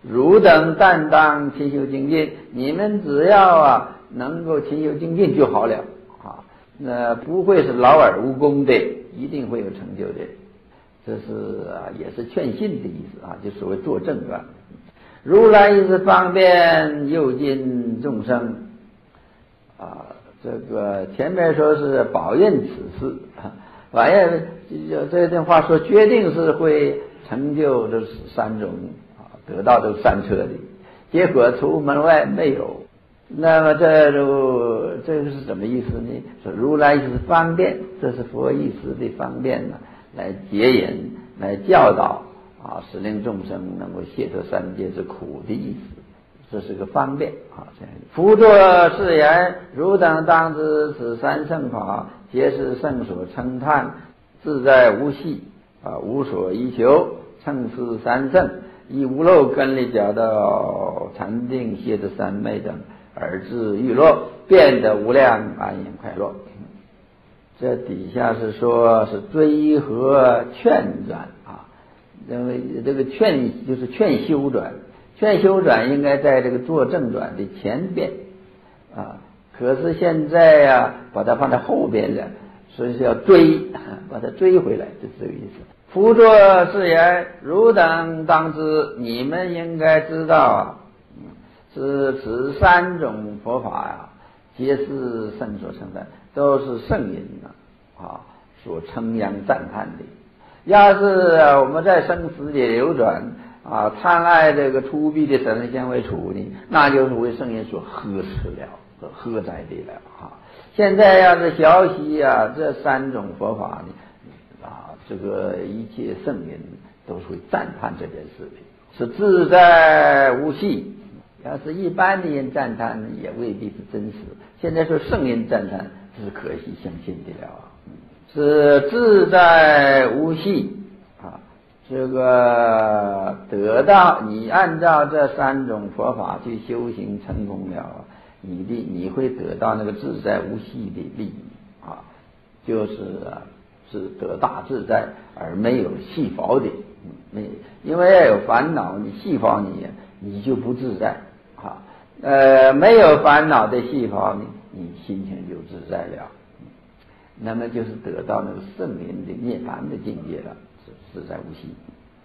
汝等但当勤修精进，你们只要啊能够勤修精进就好了啊，那不会是劳而无功的，一定会有成就的。这是啊也是劝信的意思啊，就所谓作证啊。如来亦是方便诱进众生啊，这个前面说是保任此事啊，保任这段话说决定是会成就这三种啊，得到这三车的，结果出门外没有。那么这就这个是什么意思呢？说如来是方便，这是佛意识的方便呢，来结引，来教导啊，使令众生能够解脱三界之苦的意思，这是个方便啊。夫作是言：汝等当知，此三圣法，皆是圣所称叹，自在无系啊，无所依求，称是三圣，以无漏根力讲到禅定、歇的三昧等，而至欲乐，变得无量安隐快乐。这底下是说是追和劝转啊，因为这个劝就是劝修转，劝修转应该在这个做正转的前边啊，可是现在啊把它放在后边了，所以是要追，把它追回来，就这个意思。夫作是言：汝等当知，你们应该知道啊，是此三种佛法呀、啊，皆是圣所称赞，都是圣人啊所称扬赞叹的。要是我们在生死里流转啊，贪爱这个粗鄙的神仙为处呢，那就是为圣人所呵斥了、呵哉的了啊。现在要是学习啊这三种佛法呢，啊，这个一切圣人都是会赞叹这件事情，是自在无系。要是一般的人赞叹，也未必是真实。现在说圣人赞叹，这是可喜相信的了啊。是自在无系啊，这个得到你按照这三种佛法去修行成功了，你的你会得到那个自在无系的利益啊，就是啊是得大自在而没有细胞的，没因为要有烦恼，你细胞你你就不自在啊，呃没有烦恼的细胞呢，你心情就自在了。那么就是得到那个圣人的涅槃的境界了，是自在无系，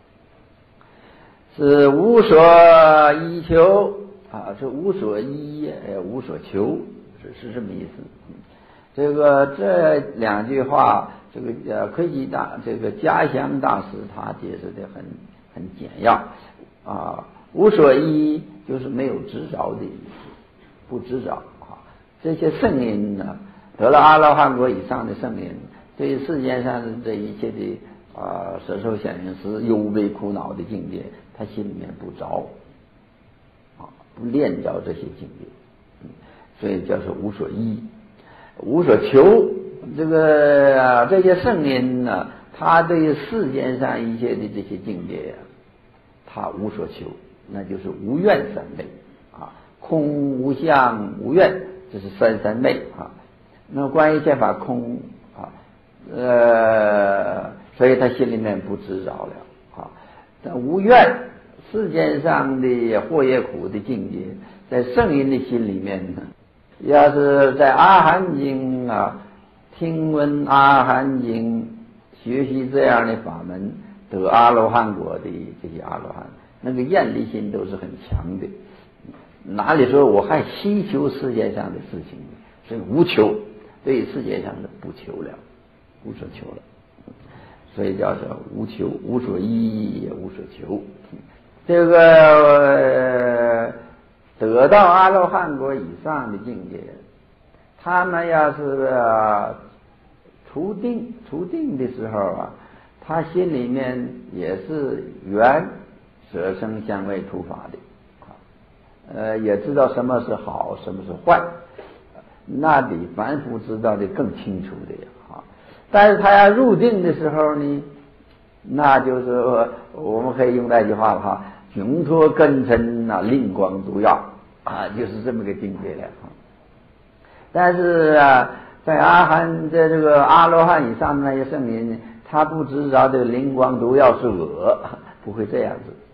是无所依求啊，是无所依，呃，无所求，是是这么意思。这个这两句话，这个呃，科技大这个家乡大师他解释的很很简要啊。无所依就是没有执着的意思，不执着啊。这些圣人呢，得了阿罗汉果以上的圣人，对于世界上的这一切的啊舍受想行识忧悲苦恼的境界，他心里面不着啊，不恋着这些境界，嗯，所以叫做无所依，无所求。这个、啊、这些圣人呢，他对于世间上一切的这些境界啊，他无所求，那就是无愿三昧啊，空无相无愿，这是三三昧啊。那关于见法空啊，呃，所以他心里面不执着了啊。但无愿，世间上的惑业苦的境界，在圣人的心里面呢，要是在阿含经啊，听闻阿含经，学习这样的法门，得阿罗汉果的这些阿罗汉，那个愿力心都是很强的。哪里说我还希求世界上的事情，所以无求。对世界上的不求了，无所求了，所以叫做无求，无所依也无所求。这个、呃、得到阿罗汉果以上的境界，他们要是、呃、除定除定的时候啊，他心里面也是缘舍生相位除法的，呃，也知道什么是好，什么是坏。那比凡夫知道的更清楚的啊！但是他要入定的时候呢，那就是我们可以用那句话哈，穷脱根尘啊，令光毒药啊，就是这么个境界了啊。但是啊，在阿含在这个阿罗汉以上的那些圣人，他不知道这个灵光毒药是恶，不会这样子，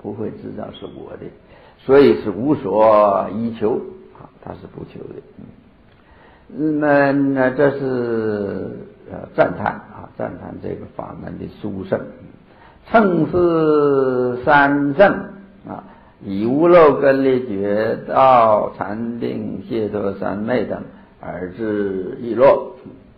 不会知道是我的，所以是无所依求啊，他是不求的。嗯，那那这是呃赞叹啊，赞叹这个法门的殊胜。称是三圣啊，以无漏根利觉道禅定解脱三昧等而至易落。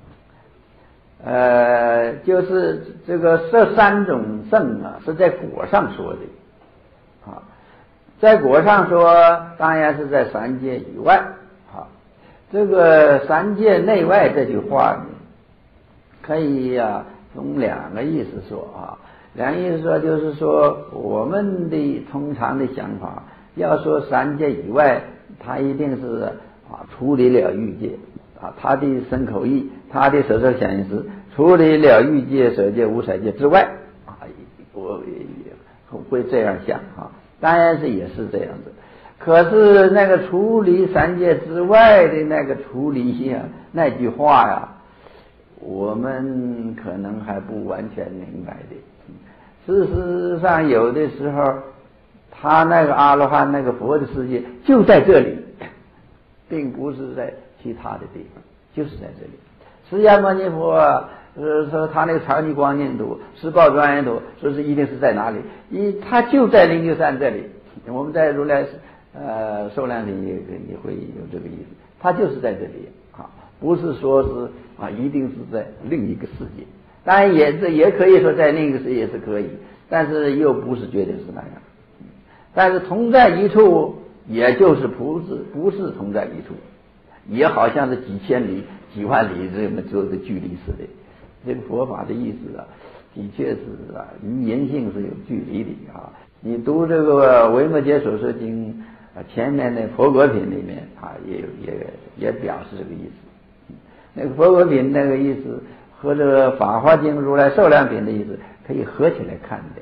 呃，就是这个这三种圣啊，是在果上说的啊，在果上说，当然是在三界以外啊。这个三界内外这句话呢，可以啊从两个意思说啊。两个意思说，就是说我们的通常的想法，要说三界以外，它一定是啊处理了欲界啊，他的身口意，他的舌头想行识，处理了欲界、色界、无色界之外啊，我也会这样想啊，当然是也是这样子。可是那个处理三界之外的那个处理呀，那句话呀，我们可能还不完全明白的。事实上，有的时候，他那个阿罗汉那个佛的世界就在这里，并不是在其他的地方，就是在这里。释迦牟尼佛呃说他那个常寂光净土、十报庄严土，说是一定是在哪里？一他就在灵鹫山这里。我们在如来呃受量品也也会有这个意思，他就是在这里啊，不是说是啊一定是在另一个世界。当然也这也可以说在另一个世界是可以，但是又不是绝对是那样。但是同在一处，也就是不是不是同在一处，也好像是几千里、几万里这么这个距离似的。这个佛法的意思啊，的确是啊，语言性是有距离的啊。你读这个维摩诘所说经啊，前面的佛果品里面啊，也有也也表示这个意思。那个佛果品那个意思和这个法华经如来受量品的意思可以合起来看的。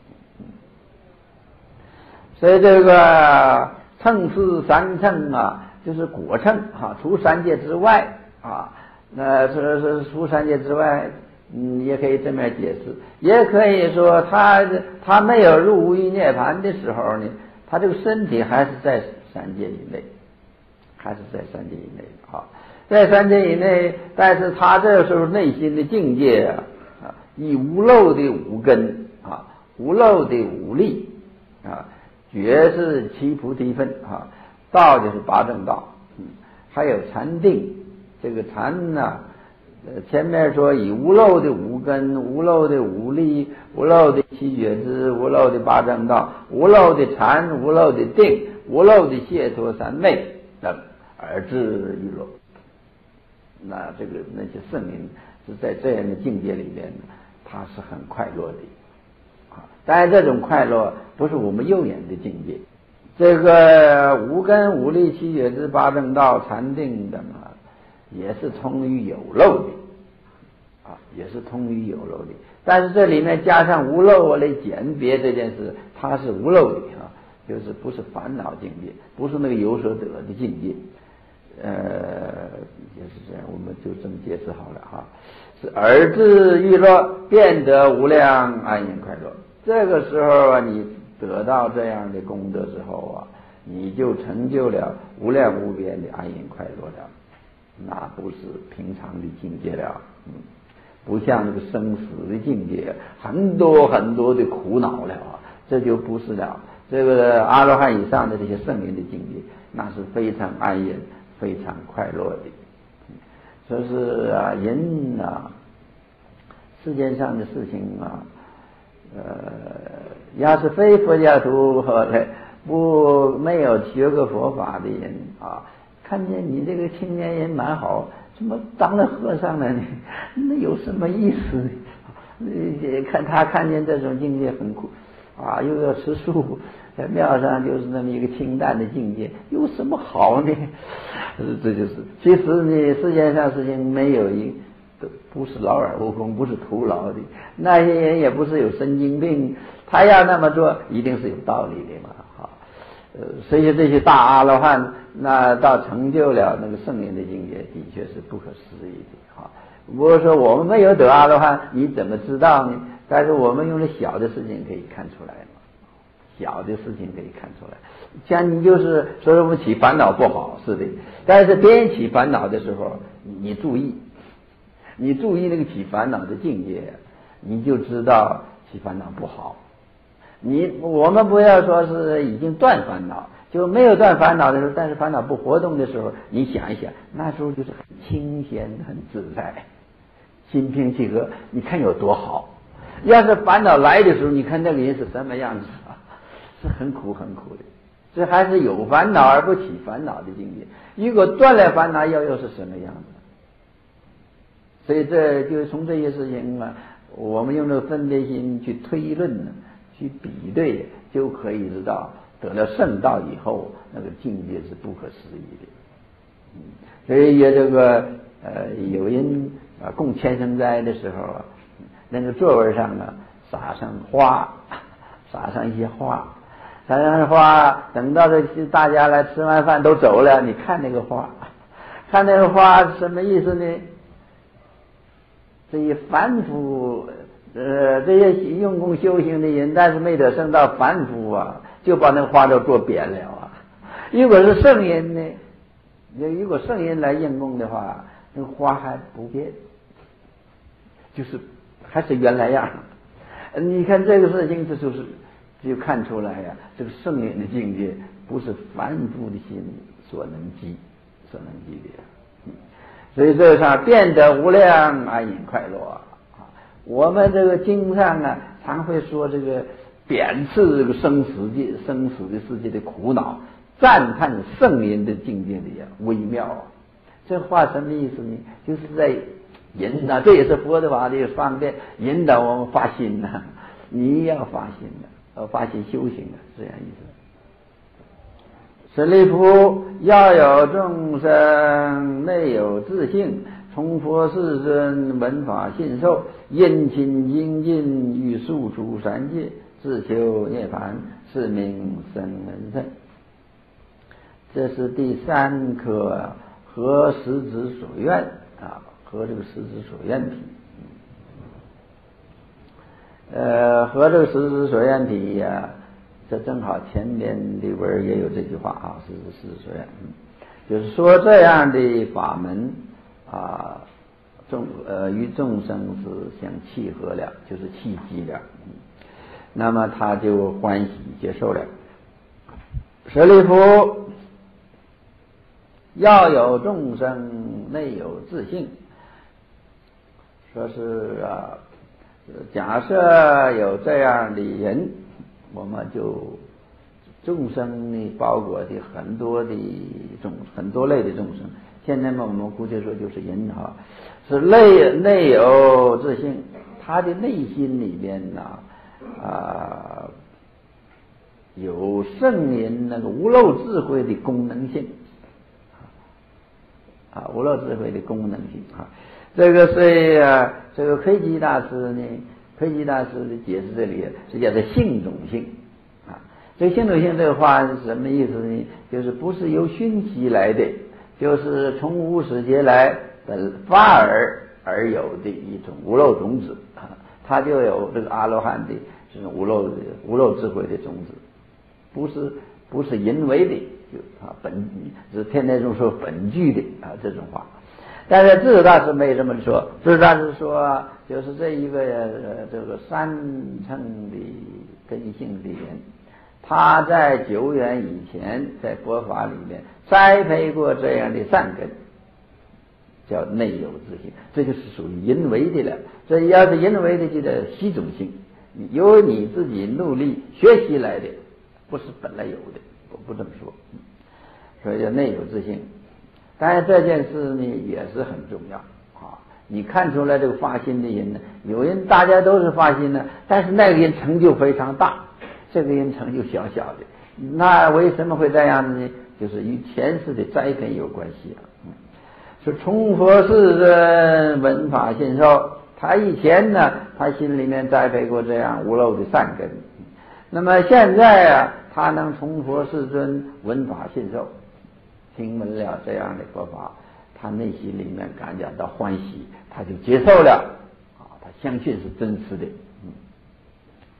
所以这个乘是三乘啊，就是果乘啊，除三界之外啊，那是是除三界之外，嗯，也可以这么解释，也可以说他他没有入无余涅盘的时候呢，他这个身体还是在三界以内，还是在三界以内啊，在三界以内，但是他这时候内心的境界啊，啊，以无漏的五根啊，无漏的五力啊。觉是七菩提分啊，道就是八正道，嗯，还有禅定，这个禅呢，呃，前面说以无漏的五根、无漏的五力、无漏的七觉支、无漏的八正道、无漏的禅、无漏的定、无漏的解脱三昧等而至于落。那这个那些圣人是在这样的境界里面，他是很快乐的。当然，这种快乐不是我们肉眼的境界。这个无根、无力、七觉支、八正道、禅定等啊，也是通于有漏的，啊，也是通于有漏的。但是这里面加上无漏来鉴别这件事，它是无漏的啊，就是不是烦恼境界，不是那个有所得的境界。呃，也是这样，我们就这么解释好了哈。是而至欲乐，变得无量安隐快乐。这个时候啊，你得到这样的功德之后啊，你就成就了无量无边的安隐快乐了，那不是平常的境界了，嗯，不像那个生死的境界，很多很多的苦恼了啊，这就不是了。这个阿罗汉以上的这些圣人的境界，那是非常安隐、非常快乐的。说是啊，人啊，世界上的事情啊。呃，要是非佛教徒和不没有学过佛法的人啊，看见你这个青年人蛮好，怎么当了和尚了呢？那有什么意思呢？看他看见这种境界很苦啊，又要吃素，在庙上就是那么一个清淡的境界，有什么好呢？这就是，其实呢，世界上事情没有一。不是劳而无功，不是徒劳的。那些人也不是有神经病，他要那么做，一定是有道理的嘛。哈，呃，所以这些大阿罗汉，那到成就了那个圣人的境界，的确是不可思议的。哈，不是说我们没有得阿罗汉，你怎么知道呢？但是我们用了小的事情可以看出来嘛。 小的事情可以看出来。像你就是说我们起烦恼不好，是的，但是别人起烦恼的时候，你注意，你注意那个起烦恼的境界，你就知道起烦恼不好。你我们不要说是已经断烦恼，就没有断烦恼的时候，但是烦恼不活动的时候，你想一想，那时候就是很清闲很自在，心平气和，你看有多好。要是烦恼来的时候，你看那个人是什么样子啊？是很苦很苦的。这还是有烦恼而不起烦恼的境界。如果断了烦恼，又又是什么样子？所以这就从这些事情啊，我们用这个分别心去推论呢，去比对，就可以知道得了圣道以后，那个境界是不可思议的。嗯，所以也这个呃，有人啊供千圣斋的时候啊，那个座位上呢撒上花，撒上一些花。撒上花，等到这大家来吃完饭都走了，你看那个花，看那个花什么意思呢？这些凡夫，呃，这些用功修行的人，但是没得圣道，凡夫啊，就把那个花都做扁了啊。如果是圣人呢，如果圣人来用功的话，那个花还不变，就是还是原来样。你看这个事情，这就是就看出来呀、啊，这个圣人的境界不是凡夫的心所能及所能及的、嗯、所以这上变得无量安隐快乐啊！我们这个经上啊，常会说这个贬斥这个生死界、生死的世界的苦恼，赞叹圣人的境界的微妙啊！这话什么意思呢？就是在引导，这也是佛的法的方便，引导我们发心呐、啊，你要发心的、啊。呃，发心修行的这样意思。舍利弗，要有众生，内有自性，从佛世尊，闻法信受，殷勤精进，欲速出三界，自求涅槃，是名声闻乘。这是第三课合十之所愿啊，合这个十之所愿体。呃，和这个十之所愿体呀、啊，这正好前面里边也有这句话啊，十之十之所愿，嗯，就是说这样的法门啊，众呃与众生是相契合了，就是契机了，嗯，那么他就欢喜接受了。舍利弗，要有众生，内有自性，说是啊。假设有这样的人，我们就众生呢包括的很多的众很多类的众生。现在嘛，我们姑且说就是人哈，是内内有自性，他的内心里面呢啊有圣人那个无漏智慧的功能性啊，无漏智慧的功能性啊。这个所以啊，这个窥基大师呢，窥基大师的解释这里是叫做性种性啊。这个性种性这个话是什么意思呢？就是不是由熏习来的，就是从无始劫来的发而而有的一种无漏种子啊，它就有这个阿罗汉的这种无漏无漏智慧的种子，不是不是人为的，就啊本是天台宗说本具的啊这种话。但是智大师没这么说，智大师说就是这一个呃这个三乘的根性的人，他在久远以前在佛法里面栽培过这样的善根，叫内有自性，这就是属于人为的了。这要是人为的，就叫习种性，由你自己努力学习来的，不是本来有的，我不这么说，所以叫内有自性。但是这件事呢也是很重要啊！你看出来这个发心的人呢，有人大家都是发心呢，但是那个人成就非常大，这个人成就小小的，那为什么会这样子呢？就是与前世的栽培有关系啊。嗯，说从佛世尊闻法信受，他以前呢，他心里面栽培过这样无漏的善根，那么现在啊，他能从佛世尊闻法信受。听闻了这样的佛法，他内心里面感觉到欢喜，他就接受了啊，他相信是真实的。嗯，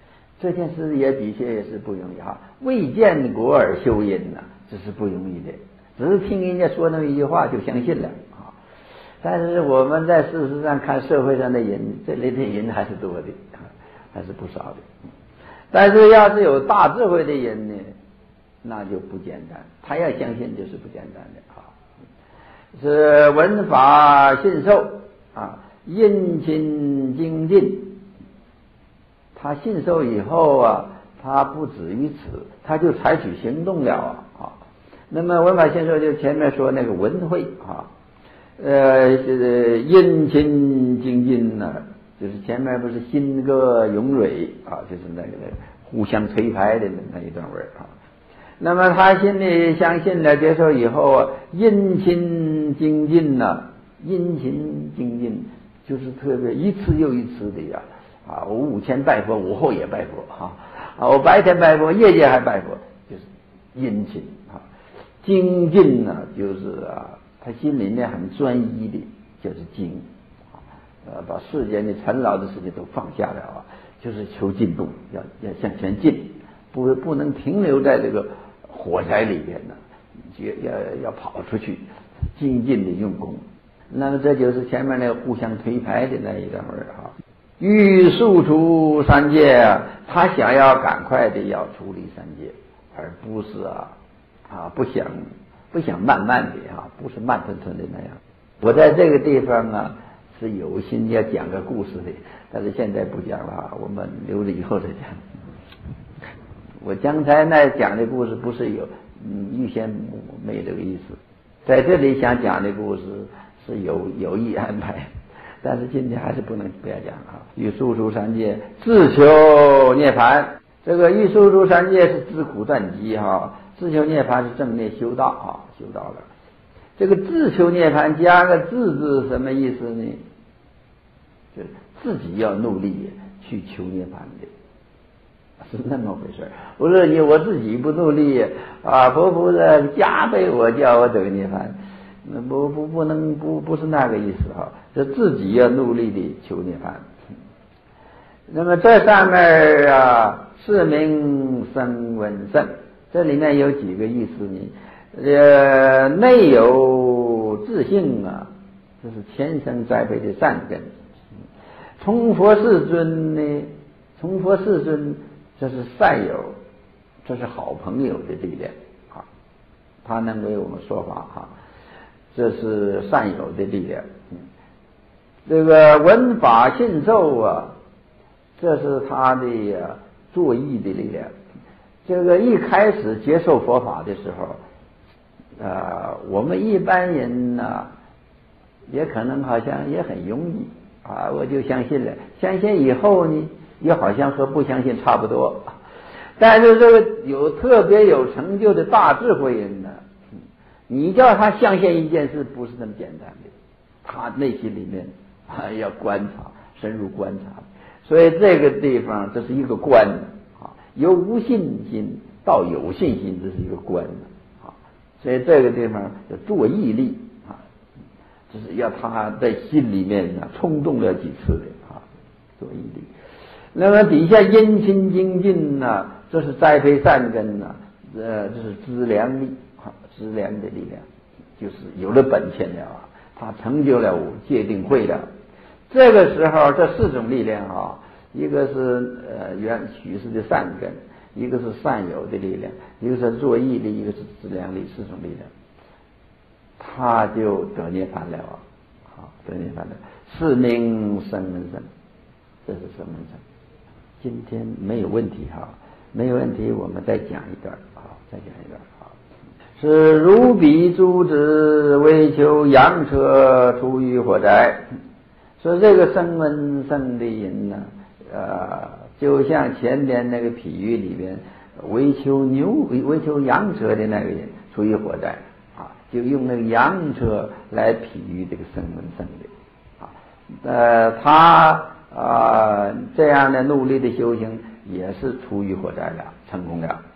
这件事也的确也是不容易哈。未见国而修因呢，这是不容易的。只是听人家说那么一句话就相信了啊。但是我们在事实上看社会上的人，这类的人还是多的，还是不少的。但是要是有大智慧的人呢，那就不简单。他要相信就是不简单的啊。是闻法信受啊，殷勤精进。他信受以后啊，他不止于此，他就采取行动了啊。啊那么闻法信受就前面说那个闻慧啊，呃，是殷勤精进呢，就是前面不是新歌咏蕊啊，就是那个互相推排的那一段文啊。那么他心里相信了接受以后啊，殷勤精进呢，殷勤精进就是特别一次又一次的呀。啊，我午前拜佛，午后也拜佛哈。啊，我白天拜佛，夜间还拜佛，就是殷勤啊。精进呢，就是啊，他心里面很专一的，就是精啊，呃，把世间的尘劳的事情都放下了啊，就是求进步，要要向前进，不不能停留在这个火柴里边呢，要要要跑出去，精进的用功。那么这就是前面那个互相推排的那一段文啊。欲速除三界啊，他想要赶快的要处理三界，而不是啊啊不想不想慢慢的啊，不是慢吞吞的那样。我在这个地方啊是有心要讲个故事的，但是现在不讲了，我们留着以后再讲。我刚才那讲的故事不是有嗯预先没这个意思，在这里想讲的故事是有有意安排。但是今天还是不能不要讲啊！欲速除三界，自求涅槃。这个欲速除三界是自苦断机哈，自求涅槃是正念修道啊，修道了。这个自求涅槃加个自字什么意思呢？就是自己要努力去求涅槃的，是那么回事。不是你我自己不努力啊，佛菩萨加倍我叫我得涅槃。那不不不能不不是那个意思哈，是自己要努力的求涅槃。那么这上面啊，是名声闻圣，这里面有几个意思呢？呃，内有自信啊，这是前生栽培的善根。从佛世尊呢，从佛世尊这是善友，这是好朋友的力量啊，他能为我们说法哈。这是善友的力量，这个闻法信受啊，这是他的啊作意的力量。这个一开始接受佛法的时候，啊，我们一般人呢、啊，也可能好像也很容易啊，我就相信了。相信以后呢，也好像和不相信差不多。但是这个有特别有成就的大智慧人呢。你叫他相信一件事不是那么简单的，他内心里面啊要观察，深入观察，所以这个地方这是一个观啊，由无信心到有信心，这是一个观啊，所以这个地方要做毅力啊，就是要他在心里面呢冲动了几次的啊，做毅力。那么底下殷勤精进呢，这是栽培善根呢，呃，这是资粮力。资粮的力量，就是有了本钱了啊，他成就了戒定慧了。这个时候，这四种力量啊，一个是呃原许氏的善根，一个是善友的力量，一个是作意力，一个是资粮力，四种力量，他就得涅槃了啊，好得涅槃了。是名声闻乘，这是声闻乘。今天没有问题哈，没有问题，我们再讲一段啊，再讲一段。是如彼诸子为求羊车出于火灾，说这个声闻乘的人呢，呃，就像前边那个譬喻里边为求牛为求羊车的那个人出于火灾啊，就用那个羊车来譬喻这个声闻乘的啊，呃，他啊、呃、这样的努力的修行也是出于火灾了，成功了。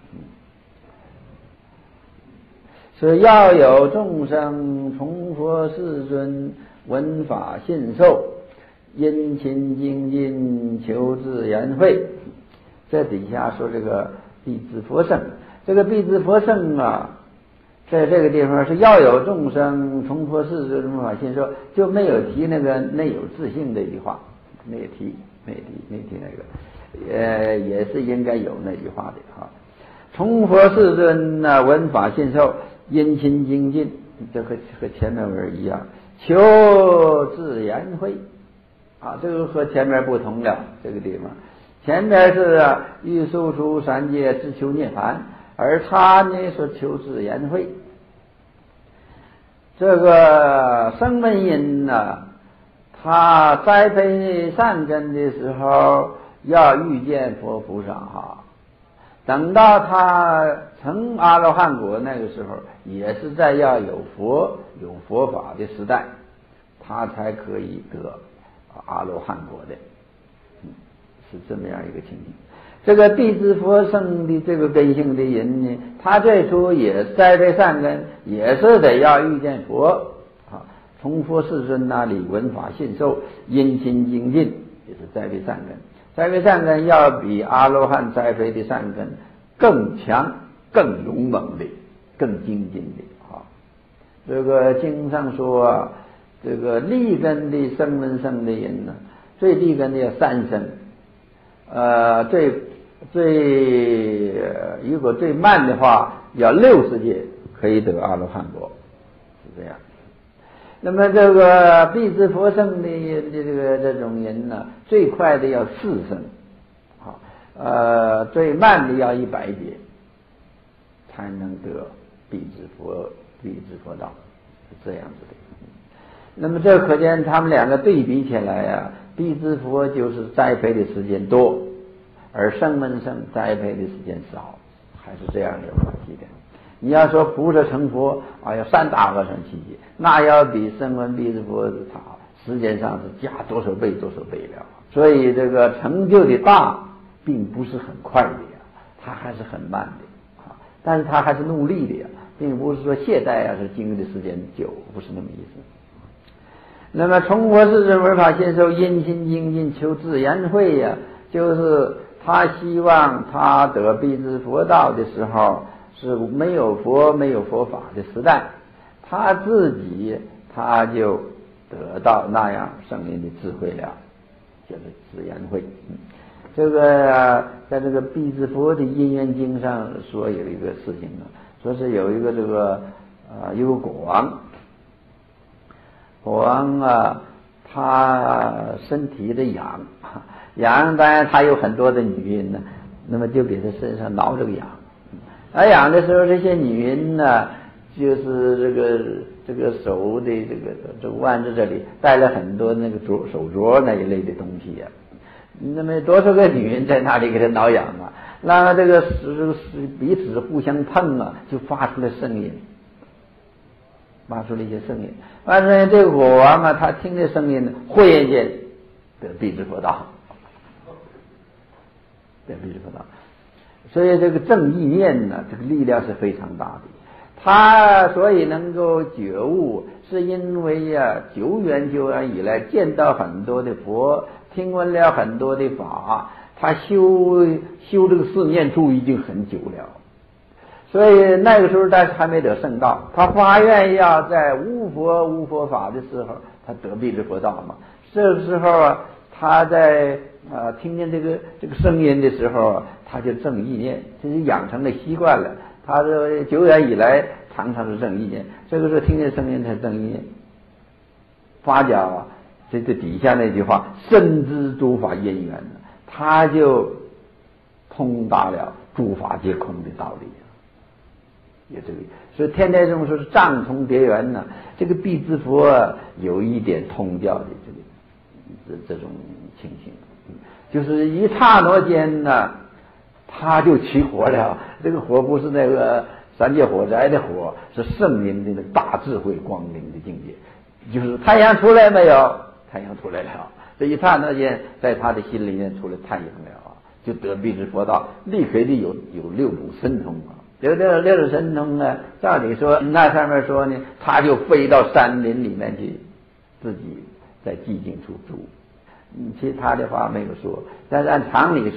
是要有众生从佛世尊闻法信受，殷勤精进求自然慧。 这底下说这个必知佛圣，这个必知佛圣啊，在这个地方是要有众生从佛世尊无法信受，就没有提那个内有自性这句话，没有提，没提，没提那个，呃，也是应该有那句话的哈。从佛世尊呢，闻法信受，殷勤精进，这和和前面文一样，求自然慧啊，这个和前面不同了。这个地方，前面是啊欲速出三界，只求涅槃，而他呢说求自然慧。这个声闻因呢，他栽培善根的时候，要遇见佛菩萨哈。等到他成阿罗汉果那个时候，也是在要有佛有佛法的时代，他才可以得阿罗汉果的，嗯，是这么样一个情形。这个必知佛圣的这个根性的人呢，他最初也栽培善根，也是得要遇见佛啊，从佛世尊那里闻法信受，殷勤精进，也是栽培善根。栽培善根要比阿罗汉栽培的善根更强、更勇猛的、更精进的啊。这个经上说啊，这个立根的声闻圣的人呢，最立根的要三声，呃，最最如果最慢的话，要六十劫可以得阿罗汉果，是这样。那么这个必知佛圣的这个这种人呢，最快的要四声，好，呃，最慢的要一百劫，才能得必知佛必知佛道，是这样子的。那么这可见他们两个对比起来啊，必知佛就是栽培的时间多，而声闻圣栽培的时间少，还是这样的关系的。你要说菩萨成佛啊，要三大和尚七劫，那要比声闻必知佛他时间上是加多少倍多少倍了。所以这个成就的大，并不是很快的呀，他还是很慢的啊，但是他还是努力的呀，并不是说懈怠啊，是经历的时间久，不是那么意思。那么从佛世尊闻法信受，殷勤精进，求自然慧呀，就是他希望他得必知佛道的时候，是没有佛没有佛法的时代，他自己他就得到那样圣灵的智慧了，就是自然慧。嗯，这个在这个必知佛的因缘经上说有一个事情呢，说是有一个这个呃有个国王，国王啊，他身体的痒痒，当然他有很多的女人呢，那么就给他身上挠这个痒。而痒的时候，这些女人呢，就是这个这个手的这个这个腕子这里带了很多那个镯手镯那一类的东西呀、啊。那么多少个女人在那里给他挠痒啊？那这个是彼此互相碰啊，就发出了声音，发出了一些声音。完了，这个国王啊，他听这声音呢，忽然间得必知佛道，得必知佛道。所以这个正意念呢，这个力量是非常大的。他所以能够觉悟，是因为呀、啊，久远久远以来见到很多的佛，听闻了很多的法，他修修这个四念处已经很久了。所以那个时候他还没得圣道，他发愿要在无佛无佛法的时候，他得必知佛道嘛。这个时候啊，他在啊听见这个这个声音的时候，他就正意念，这是养成了习惯了。他这久远以来常常是正意念，这个时候听见声音才正意念。发觉啊，这这底下那句话，深知诸法因缘，他就通达了诸法皆空的道理。也这个，所以天台宗说是障通别圆呢，这个必知佛有一点通教的这个这这种情形，就是一刹那间呢，他就起火了。这个火不是那个三界火灾的火，是圣灵的那个大智慧光明的境界。就是太阳出来没有？太阳出来了，这一刹那间，在他的心里面出了太阳了，就得必知佛道，立刻的有有六种神通啊。有这六种神通呢，照理说那上面说呢，他就飞到山林里面去，自己在寂静处住。嗯，其他的话没有说，但是按常理说，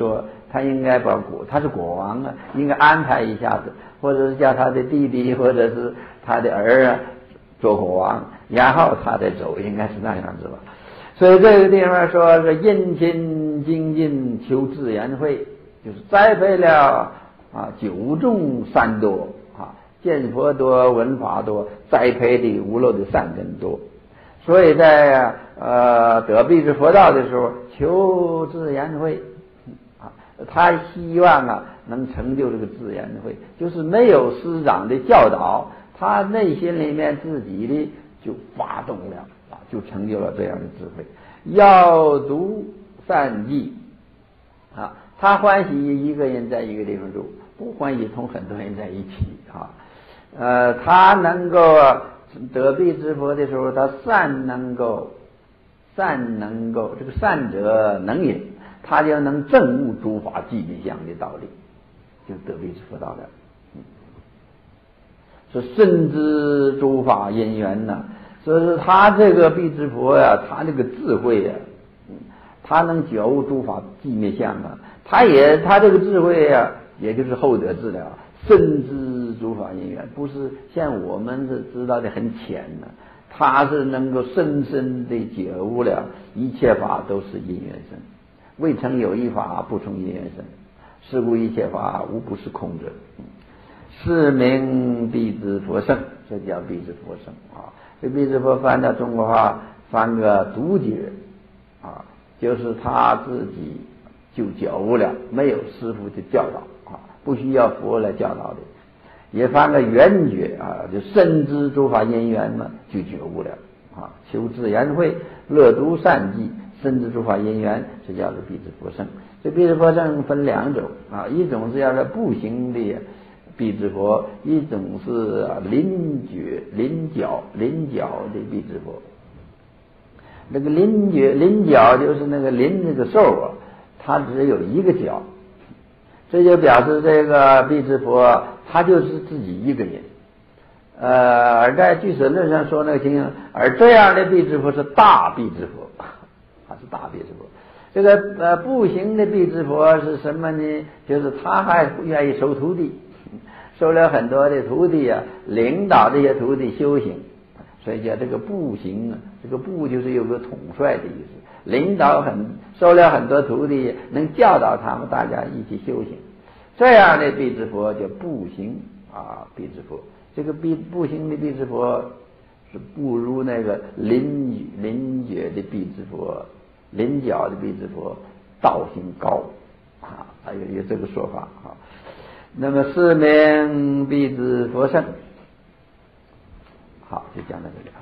他应该把国，他是国王啊，应该安排一下子，或者是叫他的弟弟或者是他的儿啊做国王，然后他再走，应该是那样子吧。所以这个地方说是殷勤精进求自然慧，就是栽培了啊九种善多啊，见佛多，闻法多，栽培的无漏的善根多。所以在呃得必之佛道的时候，求自然慧啊，他希望啊能成就这个自然慧，就是没有师长的教导，他内心里面自己的就发动了啊，就成就了这样的智慧。要读善记啊，他欢喜一个人在一个地方住，不欢喜同很多人在一起啊。呃，他能够得必之佛的时候，他善能够善能够这个善者能引，他就能证悟诸法寂灭相的道理，就得必之佛道了。嗯，是深知诸法因缘呐、啊，所以说他这个必之佛呀、啊，他这个智慧呀、啊，嗯，他能觉悟诸法寂灭相啊，他也他这个智慧呀、啊，也就是厚德智了。深知诸法因缘，不是像我们是知道的很浅呢、啊，他是能够深深的觉悟了，一切法都是因缘生，未曾有一法不从因缘生，是故一切法无不是空者。是名必之佛圣，这叫必之佛圣啊。这必之佛翻到中国话翻个独觉啊，就是他自己就觉悟了，没有师父的教导。不需要佛来教导的，也翻个圆觉啊，就深知诸法因缘嘛，就觉悟了啊。求自然慧，乐读善记，深知诸法因缘，这叫做必之佛圣。这必之佛圣分两种啊，一种是要是步行的必之佛，一种是临觉临角临角的必之佛。那个临觉临角就是那个临那个兽啊，它只有一个角。这就表示这个必之佛他就是自己一个人，呃，而在俱舍论上说那个情形，而这样的必之佛是大必之佛，他是大必之佛。这个呃步行的必之佛是什么呢？就是他还愿意收徒弟，收了很多的徒弟啊，领导这些徒弟修行，所以叫这个步行啊，这个步就是有个统帅的意思。领导很收了很多徒弟，能教导他们大家一起修行，这样的必之佛叫步行啊必之佛。这个必步行的必之佛是不如那个临临觉的必之佛、临角的必之佛道行高啊，有有这个说法啊。那么是名必之佛圣，好，就讲到这里。